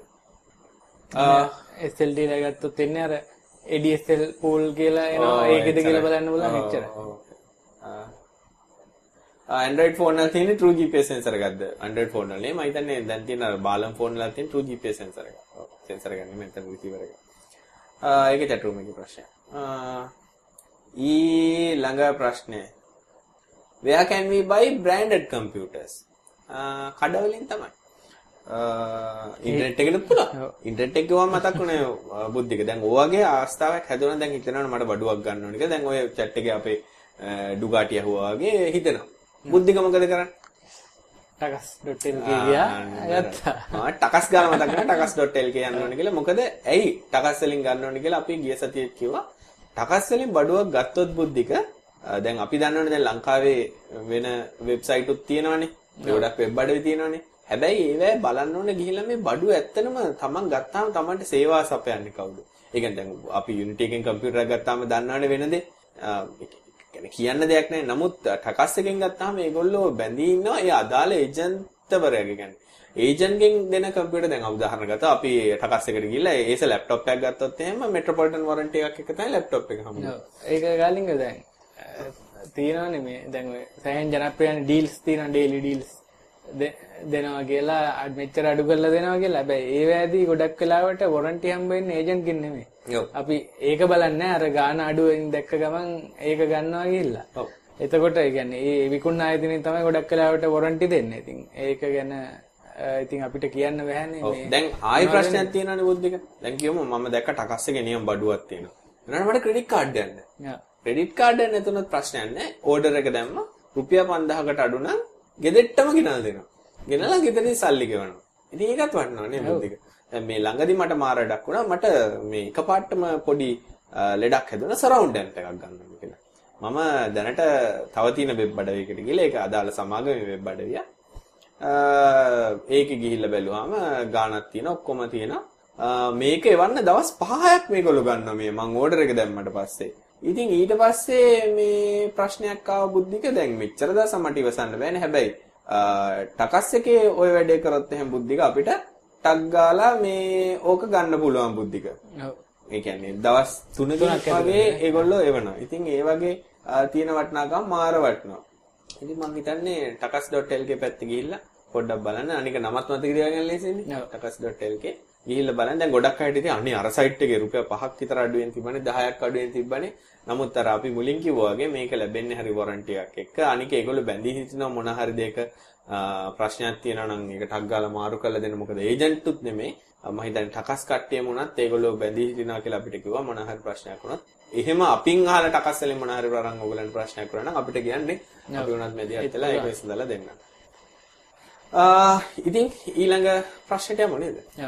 S L D ලා ගත්තොත් එන්නේ අර A D S L pool කියලා එනවා. ඒකද කියලා බලන්න බලන්න එච්චරයි. Android phone වල තියෙන True G P S sensor එකක්ද? Android phone වල නේ මම හිතන්නේ දැන් තියෙන අර බාලම් phone වල තියෙන True G P S sensor එක. ඔව් sensor එක නෙමෙයි මෙතන receiver එක. ආ ඒක chat room එකේ ප්‍රශ්නය. ආ ඊළඟ ප්‍රශ්නය. Where can we buy branded computers? ආ කඩවලින් තමයි. ඉන්ටර්නෙට් එකේ පුළුවන්. ඉන්ටර්නෙට් එක ගියාම මතක් වුණේ බුද්ධික. දැන් ඔයගේ ආස්තාවක් හැදුණා දැන් හිතනවනේ මට බඩුවක් ගන්න ඕනේ කියලා. දැන් ඔය chat එකේ අපේ ඩුගාටි ඇහුවා වගේ හිතෙනවා. බුද්ධික මොකද කරන්නේ? ටකස් ඩොට් එල් කේ ගියා ගත්තා. ආ ටකස් ගාන මතක් කරලා ටකස් ඩොට් එල් කේ යන්න ඕනේ කියලා. මොකද ඇයි ටකස් වලින් ගන්න ඕනේ කියලා අපි ගිය සතියේ කිව්වා. ටකස් වලින් බඩුවක් ගත්තොත් බුද්ධික දැන් අපි දන්නවනේ දැන් ලංකාවේ වෙන වෙබ්සයිට් උත් තියෙනවනේ. ගොඩක් වෙබ් අඩවි තියෙනවනේ. හැබැයි ඒවැ බලන්න ඕනේ ගිහිල්ලා මේ බඩු ඇත්තනම Taman ගත්තාම Tamanට සේවා සපයන්නේ කවුද? ඒ කියන්නේ දැන් අපි Unity එකෙන් කම්පියුටර් එකක් ගත්තාම දන්නවනේ වෙන දේ. කියන්න දෙයක් නැහැ. නමුත් ටකස් එකෙන් ගත්තාම මේගොල්ලෝ බැඳී ඉන්නවා ඒ අදාළ ඒජන්ට්වරයාගේ කියන්නේ. ඒජන්ට්ගෙන් දෙන කම්පියුටර් දැන් උදාහරණ ගත්තා අපි ටකස් එකට ගිහිල්ලා ඒස ලැප්ටොප් එකක් ගත්තොත් එහෙම මෙට්‍රොපොලිටන් වොරන්ටි එකක් එක තමයි ලැප්ටොප් එක හම්බෙන්නේ. ඒක ගාලින්ග දැන් තියෙනවනේ මේ දැන් ඔය සෑහෙන ජනප්‍රියන ඩීල්ස් තියෙනවා ඩේලි ඩීල්ස් දෙනවා කියලා මෙච්චර අඩු කරලා දෙනවා කියලා. හැබැයි ඒ වෑදී ගොඩක් වෙලාවට වොරන්ටි හම්බ වෙන්නේ ඒජන්ට්ගෙන් නෙමෙයි. අපි ඒක බලන්නේ අර ගාන අඩුවෙන් දැක්ක ගමන් ඒක ගන්නවා ගිහිල්ලා. ඔව්. එතකොට ඒ කියන්නේ මේ විකුණන ආයතනෙන් තමයි ගොඩක් වෙලාවට වොරන්ටි දෙන්නේ. ඉතින් ඒක ගැන ඉතින් අපිට කියන්න බෑනේ මේ. දැන් ආයි ප්‍රශ්නයක් තියෙනවානේ බුද්ධික. දැන් කියමු මම දැක්ක ටකස් එකේ නියම බඩුවක් තියෙනවා. ඊළඟට මට ක්‍රෙඩිට් කාඩ් යන්න. ඔව්. ක්‍රෙඩිට් කාඩ් එක නැතුනොත් ප්‍රශ්නයක් නැහැ. ඕඩර් එක දැම්ම රුපියල් පන්දාහකට අඩු නම් ගෙදෙට්ටම ගෙනල්ලා දෙනවා. ගෙනල්ලා ගෙදරින් සල්ලි ගෙවනවා. ඉතින් ඒකත් වටිනවා නේ බුද්ධික. දැන් මේ ළඟදි මට මාර ලඩක් වුණා. මට මේ එකපාරටම පොඩි ලඩක් හැදුණා සරවුන්ඩ් ඇම්ප් එකක් ගන්න කියලා. මම දැනට තව තියෙන වෙබ් අඩවියකට ගිහලා ඒක අදාළ සමාගමේ වෙබ් අඩවිය. ඒකේ ගිහිල්ලා බැලුවාම ගාණක් තියෙන ඔක්කොම තියෙනවා. මේක එවන්න දවස් පහක් මේගොල්ලෝ ගන්නවා මේ මම ඕඩර් එක දැම්මට පස්සේ. ඉතින් ඊට පස්සේ මේ ප්‍රශ්නයක් ආව බුද්ධික දැන් මෙච්චර දවස් මට ඉවසන්න බෑනේ. හැබැයි ටකස් එකේ ওই වැඩේ කරොත් එහෙනම් බුද්ධික අපිට ටක් ගාලා මේ ඕක ගන්න පුළුවන් බුද්ධික. ඔව්. ඒ කියන්නේ දවස් තුනකින් වගේ ඒගොල්ලෝ එවනවා. ඉතින් ඒ වගේ තියෙන වටිනාකම් මාර වටිනවා. ඉතින් මම හිතන්නේ ටකස් ඩොට් එල් කේ පැත්තේ ගිහිල්ලා පොඩ්ඩක් බලන්න. අනික නමත් මතක තියාගන්න ලේසියිනේ. ටකස් ඩොට් එල් කේ ගිහිල්ලා බලන්න. දැන් ගොඩක් අයට ඉතින් අනේ අර සයිට් එකේ රුපියල් පහක් විතර අඩුවෙන් තිබ්බනේ දහයක් අඩුවෙන් තිබ්බනේ. නමුත් අර අපි මුලින් කිව්වා වගේ මේක ලැබෙන්නේ හරි වොරන්ටි එකක් එක්ක. අනික ඒගොල්ලෝ බැඳී හිටිනවා මොන හරි දෙයක ප්‍රශ්නයක් තියෙනවා නම් ඒක ටක් ගාලා මාරු කරලා දෙන්න. මොකද ඒජන්ට්ුත් නෙමෙයි. මම හිතන්නේ ටකස් කට්ටියම උනත් ඒගොල්ලෝ බැඳී හිටිනවා කියලා අපිට කිව්වා මොන හරි ප්‍රශ්නයක් වුණත්. එහෙම අපින් අහලා ටකස් වලින් මොන හරි වරන් ඔයගලන්ට ප්‍රශ්නයක් වුණා නම් අපිට කියන්නේ අපි උනත් මැදිහත් වෙලා ඒක විසඳලා දෙන්න. ආ ඉතින් ඊළඟ ප්‍රශ්නට යමු නේද? ඔව්.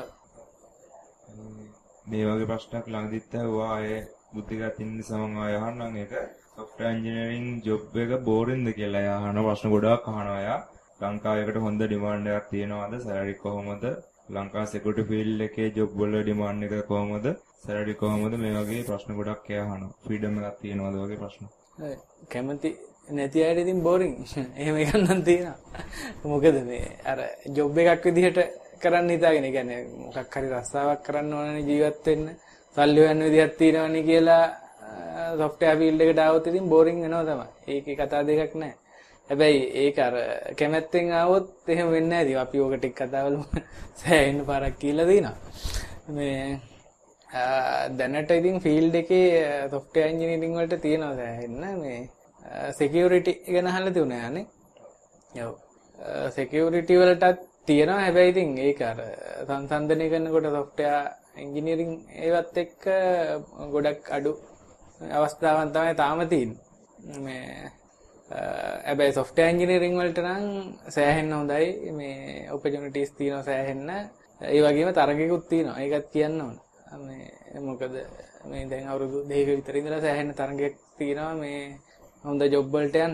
මේ වගේ ප්‍රශ්නයක් ළඟදිත් ඇහුවා අය බුද්ධිගත ඉන්න සමන් අය අහන්නම් ඒක software engineering job එක බෝරින්ද කියලා අය අහන ප්‍රශ්න ගොඩාක් අහනවා අය. ලංකාවේකට හොඳ ඩිමාන්ඩ් එකක් තියෙනවද? සැලරි කොහොමද? ලංකා security field එකේ job වල ඩිමාන්ඩ් එක කොහොමද? සැලරි කොහොමද? මේ වගේ ප්‍රශ්න ගොඩක් අය අහනවා. freedom එකක් තියෙනවද වගේ ප්‍රශ්න. කැමති නැති අයට ඉතින් බෝරින්. එහෙම එකක් නම් තියෙනවා. මොකද මේ අර job එකක් විදිහට කරන්න හිතාගෙන කියන්නේ මොකක් හරි රස්සාවක් කරන්න ඕනනේ ජීවත් වෙන්න. සල්ලි හොයන්න විදිහක් තියෙනවනේ කියලා software field එකට ආවොත් ඉතින් බෝරින් වෙනවා තමයි. ඒකේ කතා දෙකක් නැහැ. හැබැයි ඒක අර කැමැත්තෙන් ආවොත් එහෙම වෙන්නේ නැහැ. ඉතින් අපි ඕක ටික කතාවල සෑහෙන පාරක් කියලා දිනවා. මේ දැනට ඉතින් ෆීල්ඩ් එකේ software engineering වලට තියෙනවා සෑහෙන්න මේ security ගැන අහලා තියුණා නේ. ඔව්. security වලටත් තියෙනවා. හැබැයි ඉතින් ඒක අර සංසන්දනය කරනකොට software engineering ඒවත් එක්ක ගොඩක් අඩු අවස්ථාවන් තමයි තාම තියෙන්නේ. මේ හැබැයි software engineering වලට නම් සෑහෙන්න හොඳයි. මේ opportunities තියෙනවා සෑහෙන්න. ඒ වගේම තරගයකුත් තියෙනවා. ඒකත් කියන්න ඕන. මේ මොකද මේ දැන් අවුරුදු දෙකක විතර ඉඳලා සෑහෙන්න තරගයක් තියෙනවා මේ හොඳ ජොබ් වලට යන්න.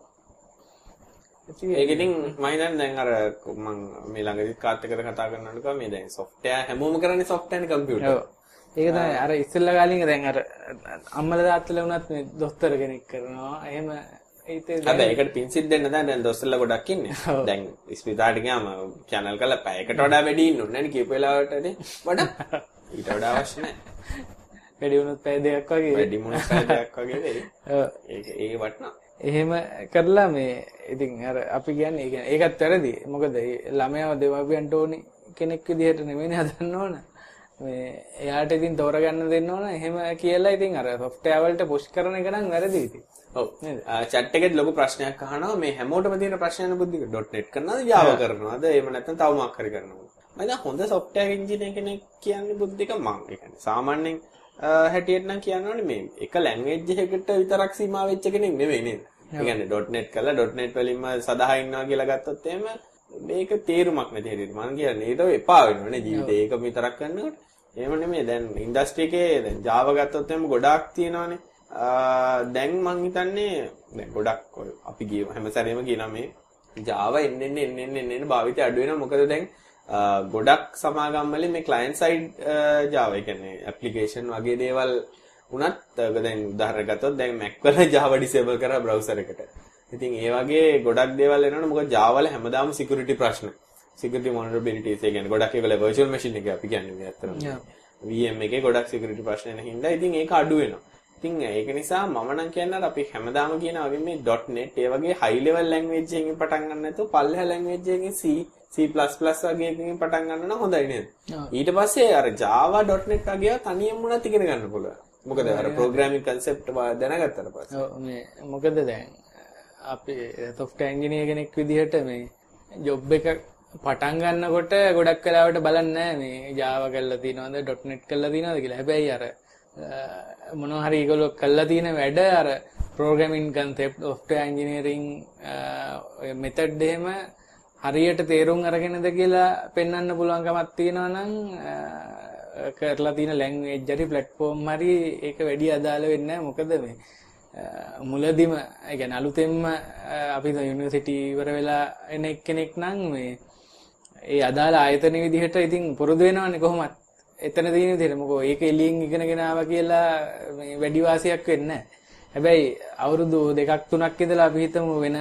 ඒක ඉතින් මම හිතන්නේ දැන් අර මම මේ ළඟදිත් කාත් එක්ක කතා කරනකොට මේ දැන් software හැමෝම කරන්නේ software නේ computer. ඔව්. ඒක තමයි අර ඉස්සෙල්ලා කාලේ දැන් අර අම්මලා තාත්තලා වුණත් මේ දොස්තර කෙනෙක් කරනවා. එහෙම හැබැයි ඒකට පින්සිත් දෙන්න දැන් දැන් දොස්තරලා ගොඩක් ඉන්නේ. දැන් ස්පිතාලට ගියාම channel කරලා පැයකට වඩා වැඩි ඉන්න ඕනේ නේ කියපු වෙලාවටනේ. වඩා ඊට වඩා අවශ්‍ය නැහැ. වැඩි වුණොත් පැය දෙකක් වගේ. වැඩි වුණොත් පැය දෙකක් වගේ වෙයි. ඔව්. ඒක ඒ වටනවා. එහෙම කරලා මේ ඉතින් අර අපි කියන්නේ ඒ කියන්නේ ඒකත් වැරදි. මොකද ළමයාව දෙමාපියන්ට ඕනි කෙනෙක් විදිහට නෙමෙයිනේ හදන්න ඕන. මේ එයාට ඉතින් තෝරගන්න දෙන්න ඕන. එහෙම කියලා ඉතින් අර software වලට push කරන එක නම් වැරදි ඉතින්. ඔව්. chat එකෙත් ලොකු ප්‍රශ්නයක් අහනවා මේ හැමෝටම තියෙන ප්‍රශ්නයන බුද්ධික .net කරනවද Java කරනවද එහෙම නැත්නම් තව මොකක් හරි කරනවද මම දැන් හොඳ software engineer කෙනෙක් කියන්නේ බුද්ධික මම ඒ කියන්නේ සාමාන්‍යයෙන් හැටියට නම් කියනවනේ මේ එක language එකකට විතරක් සීමා වෙච්ච කෙනෙක් නෙවෙයි නේද ඒ කියන්නේ .net කරලා .net වලින්ම සදා ඉන්නවා කියලා ගත්තොත් එහෙම මේක තේරුමක් නැති හැටියට මම කියන්නේ ඒක එපා වෙනවනේ ජීවිතේ ඒක විතරක් කරනකොට එහෙම නෙමෙයි දැන් ඉන්ඩස්ට්‍රි එකේ දැන් Java ගත්තොත් එහෙම ගොඩාක් තියෙනවානේ දැන් මං හිතන්නේ දැන් ගොඩක් ඔය අපි ගිය හැම සැරේම කියනවා මේ Java එන්න එන්න එන්න එන්න එන්න භාවිතය අඩු වෙනවා. මොකද දැන් ගොඩක් සමාගම් වලින් මේ client side Java ඒ කියන්නේ application වගේ දේවල් උනත් දැන් උදාහරණයක් ගත්තොත් දැන් Mac වල Java disable කරා browser එකට. ඉතින් ඒ වගේ ගොඩක් දේවල් එනවනේ. මොකද Java වල හැමදාම security ප්‍රශ්න. security vulnerabilities ඒ කියන්නේ ගොඩක් ඒගොල්ලෝ virtual machine එක අපි කියන්නේ මේ අතරම. V M එකේ ගොඩක් security ප්‍රශ්න එන හින්දා ඉතින් ඒක අඩු වෙනවා. ඉතින් ඒක නිසා මම නම් කියන්නේ අපි හැමදාම කියන වගේ මේ .net ඒ වගේ high level language එකකින් පටන් ගන්න නැතුව පල්ලෙහා language එකකින් C C++ වගේ එකකින් පටන් ගන්න නම් හොඳයි නේද? ඊට පස්සේ අර Java .net වගේ තනියම උනත් ඉගෙන ගන්න පුළුවන්. මොකද අර programming concept දැනගත්තට පස්සේ. ඔව් මේ මොකද දැන් අපි software engineer කෙනෙක් විදිහට මේ job එක පටන් ගන්නකොට ගොඩක් වෙලාවට බලන්නේ නැහැ මේ Java කරලා තියෙනවද .net කරලා තියෙනවද කියලා. හැබැයි අර මොනවා හරි ඒගොල්ලෝ කරලා තියෙන වැඩ අර programming concept software engineering ඔය method එහෙම හරියට තේරුම් අරගෙනද කියලා පෙන්වන්න පුළුවන් කමක් තියෙනවා නම් කරලා තියෙන language හරි platform හරි ඒක වැඩි අදාළ වෙන්නේ නැහැ. මොකද මේ මුලදිම ඒ කියන්නේ අලුතෙන්ම අපි යුනිවර්සිටි ඉවර වෙලා එන එක්කෙනෙක් නම් මේ ඒ අදාළ ආයතන විදිහට ඉතින් පුරුදු වෙනවනේ කොහොමත්. එතන තියෙන විදිහට මොකෝ ඒක එළියෙන් ඉගෙනගෙන ආවා කියලා මේ වැඩි වාසියක් වෙන්නේ නැහැ. හැබැයි අවුරුදු දෙකක් තුනක් ඉඳලා අපි හිතමු වෙන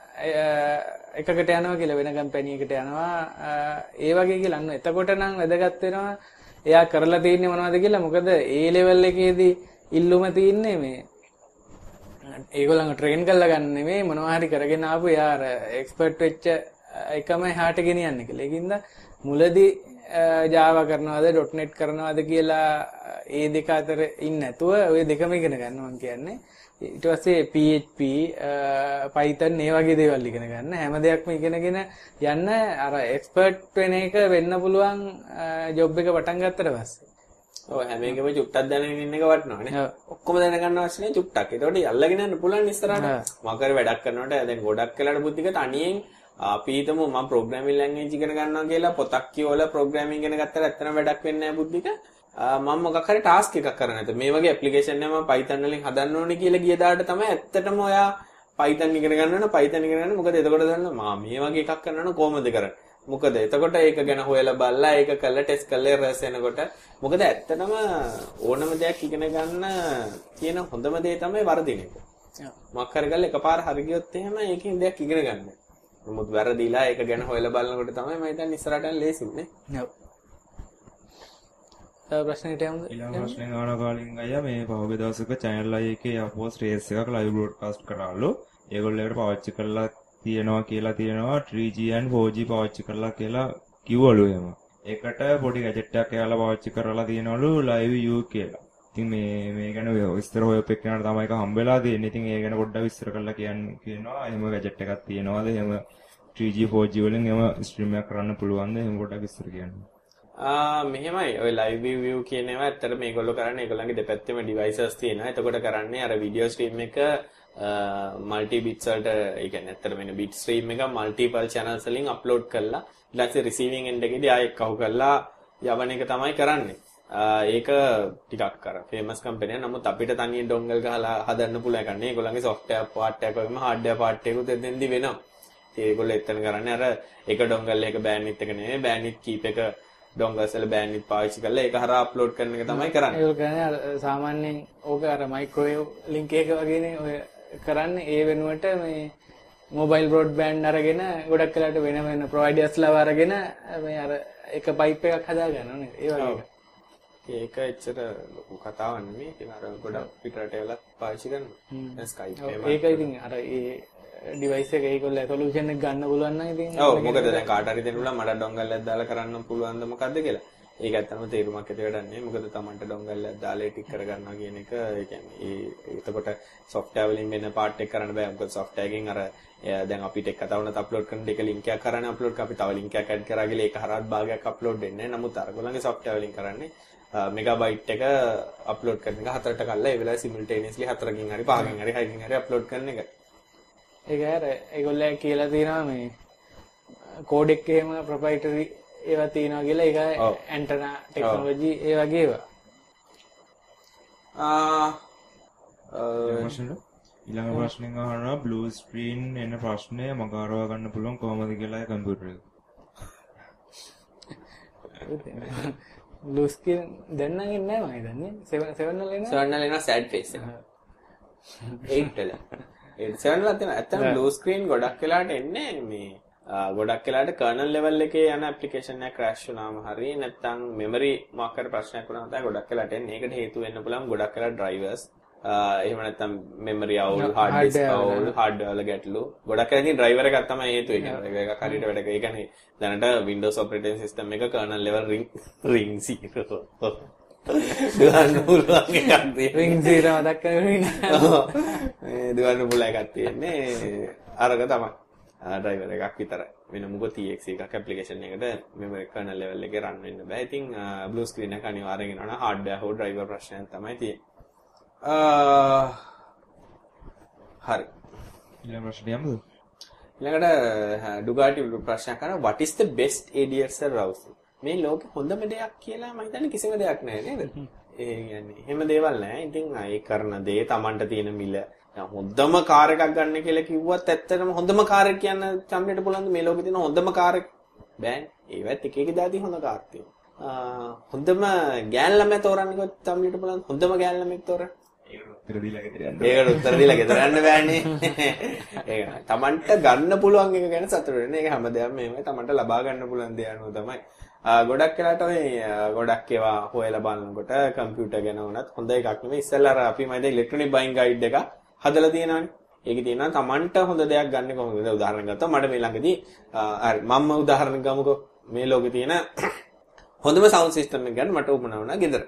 එකකට යනවා කියලා වෙන කම්පැනි එකට යනවා ඒ වගේ කියලා අන්න එතකොට නම් වැදගත් වෙනවා එයා කරලා තියෙන්නේ මොනවද කියලා. මොකද ඒ ලෙවල් එකේදී ඉල්ලුම තියෙන්නේ මේ ඒගොල්ලන්ව ට්‍රේන් කරලා ගන්න නෙමෙයි මොනවා හරි කරගෙන ආපු එයා අර එක්ස්පර්ට් වෙච්ච එකම එහාට ගෙනියන්න කියලා. ඒකින්ද මුලදී Java කරනවද .net කරනවද කියලා ඒ දෙක අතර ඉන්නේ නැතුව ওই දෙකම ඉගෙන ගන්න මම කියන්නේ. ඊට පස්සේ P H P Python මේ වගේ දේවල් ඉගෙන ගන්න. හැම දෙයක්ම ඉගෙනගෙන යන්න අර එක්ස්පර්ට් වෙන එක වෙන්න පුළුවන් ජොබ් එක පටන් ගත්තට පස්සේ. ඔව් හැම එකම චුට්ටක් දැනගෙන ඉන්න එක වටනවානේ. ඔක්කොම දැනගන්න අවශ්‍ය නැහැ චුට්ටක්. ඒතකොට යල්ලගෙන යන්න පුළුවන් ඉස්සරහට. මොකක් හරි වැඩක් කරනකොට දැන් ගොඩක් වෙලාට බුද්ධික තනියෙන් අපි හිතමු මම ප්‍රෝග්‍රෑමින් ලැන්ග්වේජ් ඉගෙන ගන්නවා කියලා පොතක් කියවලා ප්‍රෝග්‍රෑමින් ඉගෙන ගත්තට ඇත්තටම වැඩක් වෙන්නේ නැහැ බුද්ධික. මම මොකක් හරි ටාස්ක් එකක් කරන්න නැත. මේ වගේ ඇප්ලිකේෂන් එක මම Python වලින් හදන්න ඕනේ කියලා ගිය දාට තමයි ඇත්තටම ඔයා Python ඉගෙන ගන්න ඕන Python ඉගෙන ගන්න. මොකද එතකොට දන්නවා මම මේ වගේ එකක් කරන්න ඕන කොහොමද කරන්නේ. මොකද එතකොට ඒක ගැන හොයලා බලලා ඒක කරලා ටෙස්ට් කරලා රස එනකොට මොකද ඇත්තටම ඕනම දෙයක් ඉගෙන ගන්න කියන හොඳම දේ තමයි වර්ධින එක. මොකක් හරි ගාලා එකපාර හරි ගියොත් එහෙම ඒකෙන් දෙයක් ඉගෙන ගන්න. මොකද වැරදිලා ඒක ගැන හොයලා බලනකොට තමයි මම හිතන්නේ ඉස්සරහට යන්න ලේසිුනේ. ඔව්. තව ප්‍රශ්නකට යමුද? ඊළඟ ප්‍රශ්නේ ගාන කාලින් අයියා මේ පහුගිය දවසක channel එකේ අපෝස් රේස් එකක් live broadcast කරාලු. ඒගොල්ලෝ ඒකට පාවිච්චි කරලා තියෙනවා කියලා තියෙනවා three G and four G පාවිච්චි කරලා කියලා කිව්වලු එහෙම. ඒකට පොඩි ගැජට් එකක් එයාලා පාවිච්චි කරලා තියෙනවලු live view කියලා. ඉතින් මේ මේ ගැන විස්තර හොයපු එක්කනට තමයි ඒක හම්බෙලා තියෙන්නේ. ඉතින් ඒ ගැන පොඩ්ඩක් විස්තර කරලා කියන්න කියනවා. එහෙම ගැජට් එකක් තියෙනවද? එහෙම three G four G වලින් එහෙම ස්ට්‍රීම් එකක් කරන්න පුළුවන්ද? එහෙම පොඩ්ඩක් විස්තර කියන්න. ආ මෙහෙමයි. ඔය live view කියන ඒවා ඇත්තට මේගොල්ලෝ කරන්නේ ඒගොල්ලන්ගේ දෙපැත්තෙම devices තියෙනවා. එතකොට කරන්නේ අර video stream එක multi bits වලට ඒ කියන්නේ ඇත්තට වෙන bit stream එක multiple channels වලින් upload කරලා ඊට පස්සේ receiving end එකේදී ආයෙ කවු කරලා යවන එක තමයි කරන්නේ. ඒක ටිකක් අර famous company එක. නමුත් අපිට තනියෙන් dongle ගහලා හදන්න පුළුවන් එකක් නේ. ඒගොල්ලන්ගේ software part එකක් වගේම hardware part එකකුත් එතෙන්දි වෙනවා. ඉතින් ඒගොල්ලෝ එතන කරන්නේ අර එක dongle එක bandwidth එක නෙමෙයි bandwidth keep එක dongles වල bandwidth පාවිච්චි කරලා ඒක හරහා upload කරන එක තමයි කරන්නේ. ඒක කියන්නේ අර සාමාන්‍යයෙන් ඕක අර microwave link එක වගේනේ ඔය කරන්නේ. ඒ වෙනුවට මේ mobile broadband අරගෙන ගොඩක් වෙලාවට වෙන වෙන providers ලාව අරගෙන මේ අර එක pipe එකක් හදා ගන්නවා නේද? ඒ වගේ. ඒක එච්චර ලොකු කතාවක් නෙමෙයි. ඒක අර ගොඩක් පිටරට වෙලා පාවිච්චි කරනවා. දැන් Skype එකම. ඒක ඉතින් අර ඒ device එක ඒගොල්ලෝ solution එක ගන්න පුළුවන් නම් ඉතින් ඔව් මොකද දැන් කාට හරි දෙන්න පුළුවන් මට dongle එකක් දාලා කරන්න පුළුවන්ද මොකද්ද කියලා. ඒක ඇත්තටම තේරුමක් ඇති වැඩක් නෙමෙයි. මොකද Tamanට dongle එකක් දාලා ටික කරගන්නවා කියන එක ඒ කියන්නේ ඒ එතකොට software වලින් වෙන part එක කරන්න බෑ. මොකද software එකෙන් අර දැන් අපිට එක කතාවුණත් අප්ලෝඩ් කරන දෙක link එකක් කරගෙන අප්ලෝඩ් කරා අපි තව link එකක් add කරා කියලා ඒක හරහත් භාගයක් අප්ලෝඩ් වෙන්නේ නැහැ. නමුත් අරගොල්ලන්ගේ software වලින් කරන්නේ මෙගාබයිට් එක අප්ලෝඩ් කරන එක හතරට කල්ලා ඒ වෙලාවේ simultaneously හතරකින් හරි පහකින් හරි හයකින් හරි අප්ලෝඩ් කරන එක. ඒක අර ඒගොල්ලෝ කියලා තියෙනවා මේ කෝඩ් එක එහෙම ප්‍රොප්‍රයිටරි ඒවා තියෙනවා කියලා. ඒක ඇන්ටනා ටෙක්නොලොජි ඒ වගේ ඒවා. ආ ඊළඟ ප්‍රශ්නෙන් අහනවා බ්ලූ ස්ක්‍රීන් එන ප්‍රශ්නය මගහරවා ගන්න පුළුවන් කොහොමද කියලා කම්පියුටර් එක. බ්ලූ ස්ක්‍රීන් දැන් නම් එන්නේ නැහැ මම හිතන්නේ. සෙවන් සෙවන් වල එනවා. සෙවන් වල එනවා සෑඩ් ෆේස් එක. එයිට් වල. ඒ සෙවන් වල තියෙන ඇත්තටම බ්ලූ ස්ක්‍රීන් ගොඩක් වෙලාට එන්නේ මේ ගොඩක් වෙලාට කර්නල් ලෙවල් එකේ යන ඇප්ලිකේෂන් එක ක්‍රැෂ් වුණාම හරි නැත්නම් මෙමරි මොකක් හරි ප්‍රශ්නයක් වුණාම තමයි ගොඩක් වෙලාට එන්නේ. ඒකට හේතු වෙන්න පුළුවන් ගොඩක් වෙලාට ඩ්‍රයිවර්ස් එහෙම නැත්නම් මෙමරි අවුල් හાર્ඩ් ඩිස්ක් අවුල් හાર્ඩ් වල ගැටලු ගොඩක් වෙලාට ඩ්‍රයිවර් එකක් තමයි හේතුව. ඒ කියන්නේ ඒක හරියට වැඩ කරේ. ඒ කියන්නේ දැනට Windows operating system එක kernel level ring ring zero දුවන්න පුළුවන් එකක් තියෙනවා. ring zero මතක් කරගෙන මේ දුවන්න පුළුවන් එකක් තියෙන්නේ අරක තමයි. ඩ්‍රයිවර් එකක් විතරයි. වෙන මොකද T X එකක් ඇප්ලිකේෂන් එකට මෙමරි kernel level එකේ run වෙන්න බෑ. ඉතින් blue screen එක අනිවාර්යෙන් එනවා නම් hardware හෝ driver ප්‍රශ්නයක් තමයි තියෙන්නේ. හරි. ඊළඟ ප්‍රශ්නේ යමුද? ඊළඟට ඩුගාටි ප්‍රශ්නයක් අහනවා what is the best A D S L router? මේ ලෝකේ හොඳම දෙයක් කියලා මම හිතන්නේ කිසිම දෙයක් නැහැ නේද? ඒ කියන්නේ එහෙම දේවල් නැහැ. ඉතින් ඒ කරන දේ Tamanට තියෙන මිල හොඳම කාර් එකක් ගන්න කියලා කිව්වත් ඇත්තටම හොඳම කාර් එක කියන්න චම්ලෙට පුළුවන්ද මේ ලෝකේ තියෙන හොඳම කාර් එක? බෑනේ. ඒවත් එක එක දාදී හොඳ කාර් තියෙනවා. හොඳම ගෑන් ළමයා තෝරන්න කිව්වොත් චම්ලෙට පුළුවන් හොඳම ගෑන් ළමෙක් තෝරන්න. ඒකට උත්තර දීලා ගෙදර යන්න. ඒකට උත්තර දීලා ගෙදර යන්න බෑනේ. ඒක Tamanට ගන්න පුළුවන් එක ගැන සතුටු වෙන්න. ඒක හැමදේම මේවයි Tamanට ලබා ගන්න පුළුවන් දේ අනුව තමයි. ගොඩක් වෙලාට ඔය ගොඩක් ඒවා හොයලා බලනකොට කම්පියුටර් ගැන වුණත් හොඳ එකක් නෙමෙයි. ඉස්සෙල්ලා අර අපි මයිද ඉලෙක්ට්‍රොනික බයින් ගයිඩ් එක හදලා තියෙනවානේ. ඒකේ තියෙනවා Tamanට හොඳ දෙයක් ගන්න කොහොමද? උදාහරණ ගත්තා මට මේ ළඟදී හරි මම උදාහරණ ගමුකෝ. මේ ලෝකේ තියෙන හොඳම සවුන්ඩ් සිස්ටම් එක ගන්න මට උපමනා වුණා ගෙදර.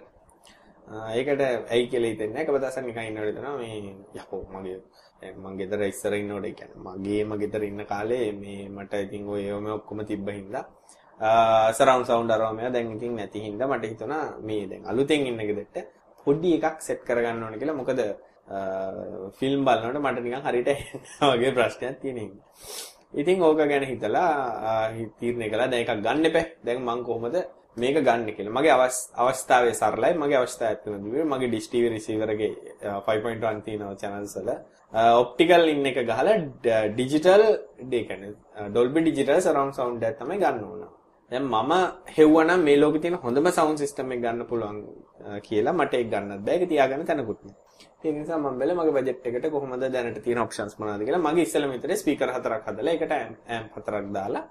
ඒකට ඇයි කියලා හිතෙන්නේ නැහැ. කවදාසන් නිකන් ඉන්නකොට හිතනවා මේ යකෝ මගේ මම ගෙදර ඉස්සර ඉන්නකොට ඒ කියන්නේ මගේම ගෙදර ඉන්න කාලේ මේ මට ඉතින් ඔය ඒවම ඔක්කොම තිබ්බ හින්දා සරවුන්ඩ් සවුන්ඩ් අරවම දැන් ඉතින් නැති හින්දා මට හිතුණා මේ දැන් අලුතෙන් ඉන්න ගෙදරට පොඩි එකක් සෙට් කරගන්න ඕනේ කියලා. මොකද ෆිල්ම් බලනකොට මට නිකන් හරියට වගේ ප්‍රශ්නයක් තියෙනවා. ඉතින් ඕක ගැන හිතලා තීරණය කළා දැන් එකක් ගන්න එපා. දැන් මම කොහොමද මේක ගන්න කියලා. මගේ අවස්ථාවේ සරලයි. මගේ අවස්ථාව ඇත්තම මගේ ඩිෂ් T V receiver එකේ five point one තියෙනවා channels වල ඔප්ටිකල් ඉන් එක ගහලා ඩිජිටල් ඒ කියන්නේ Dolby Digital surround sound එකක් තමයි ගන්න ඕන. දැන් මම හෙව්වනම් මේ ලෝකේ තියෙන හොඳම sound system එක ගන්න පුළුවන් කියලා මට ඒක ගන්නත් බෑ. ඒක තියාගන්න තැනකුත් නෑ. ඒ නිසා මම බැලුවා මගේ බජට් එකට කොහොමද දැනට තියෙන ඔප්ෂන්ස් මොනවද කියලා. මගේ ඉස්සෙල්ලාම විතරේ ස්පීකර් හතරක් හදලා ඒකට ඇම්ප් හතරක් දාලා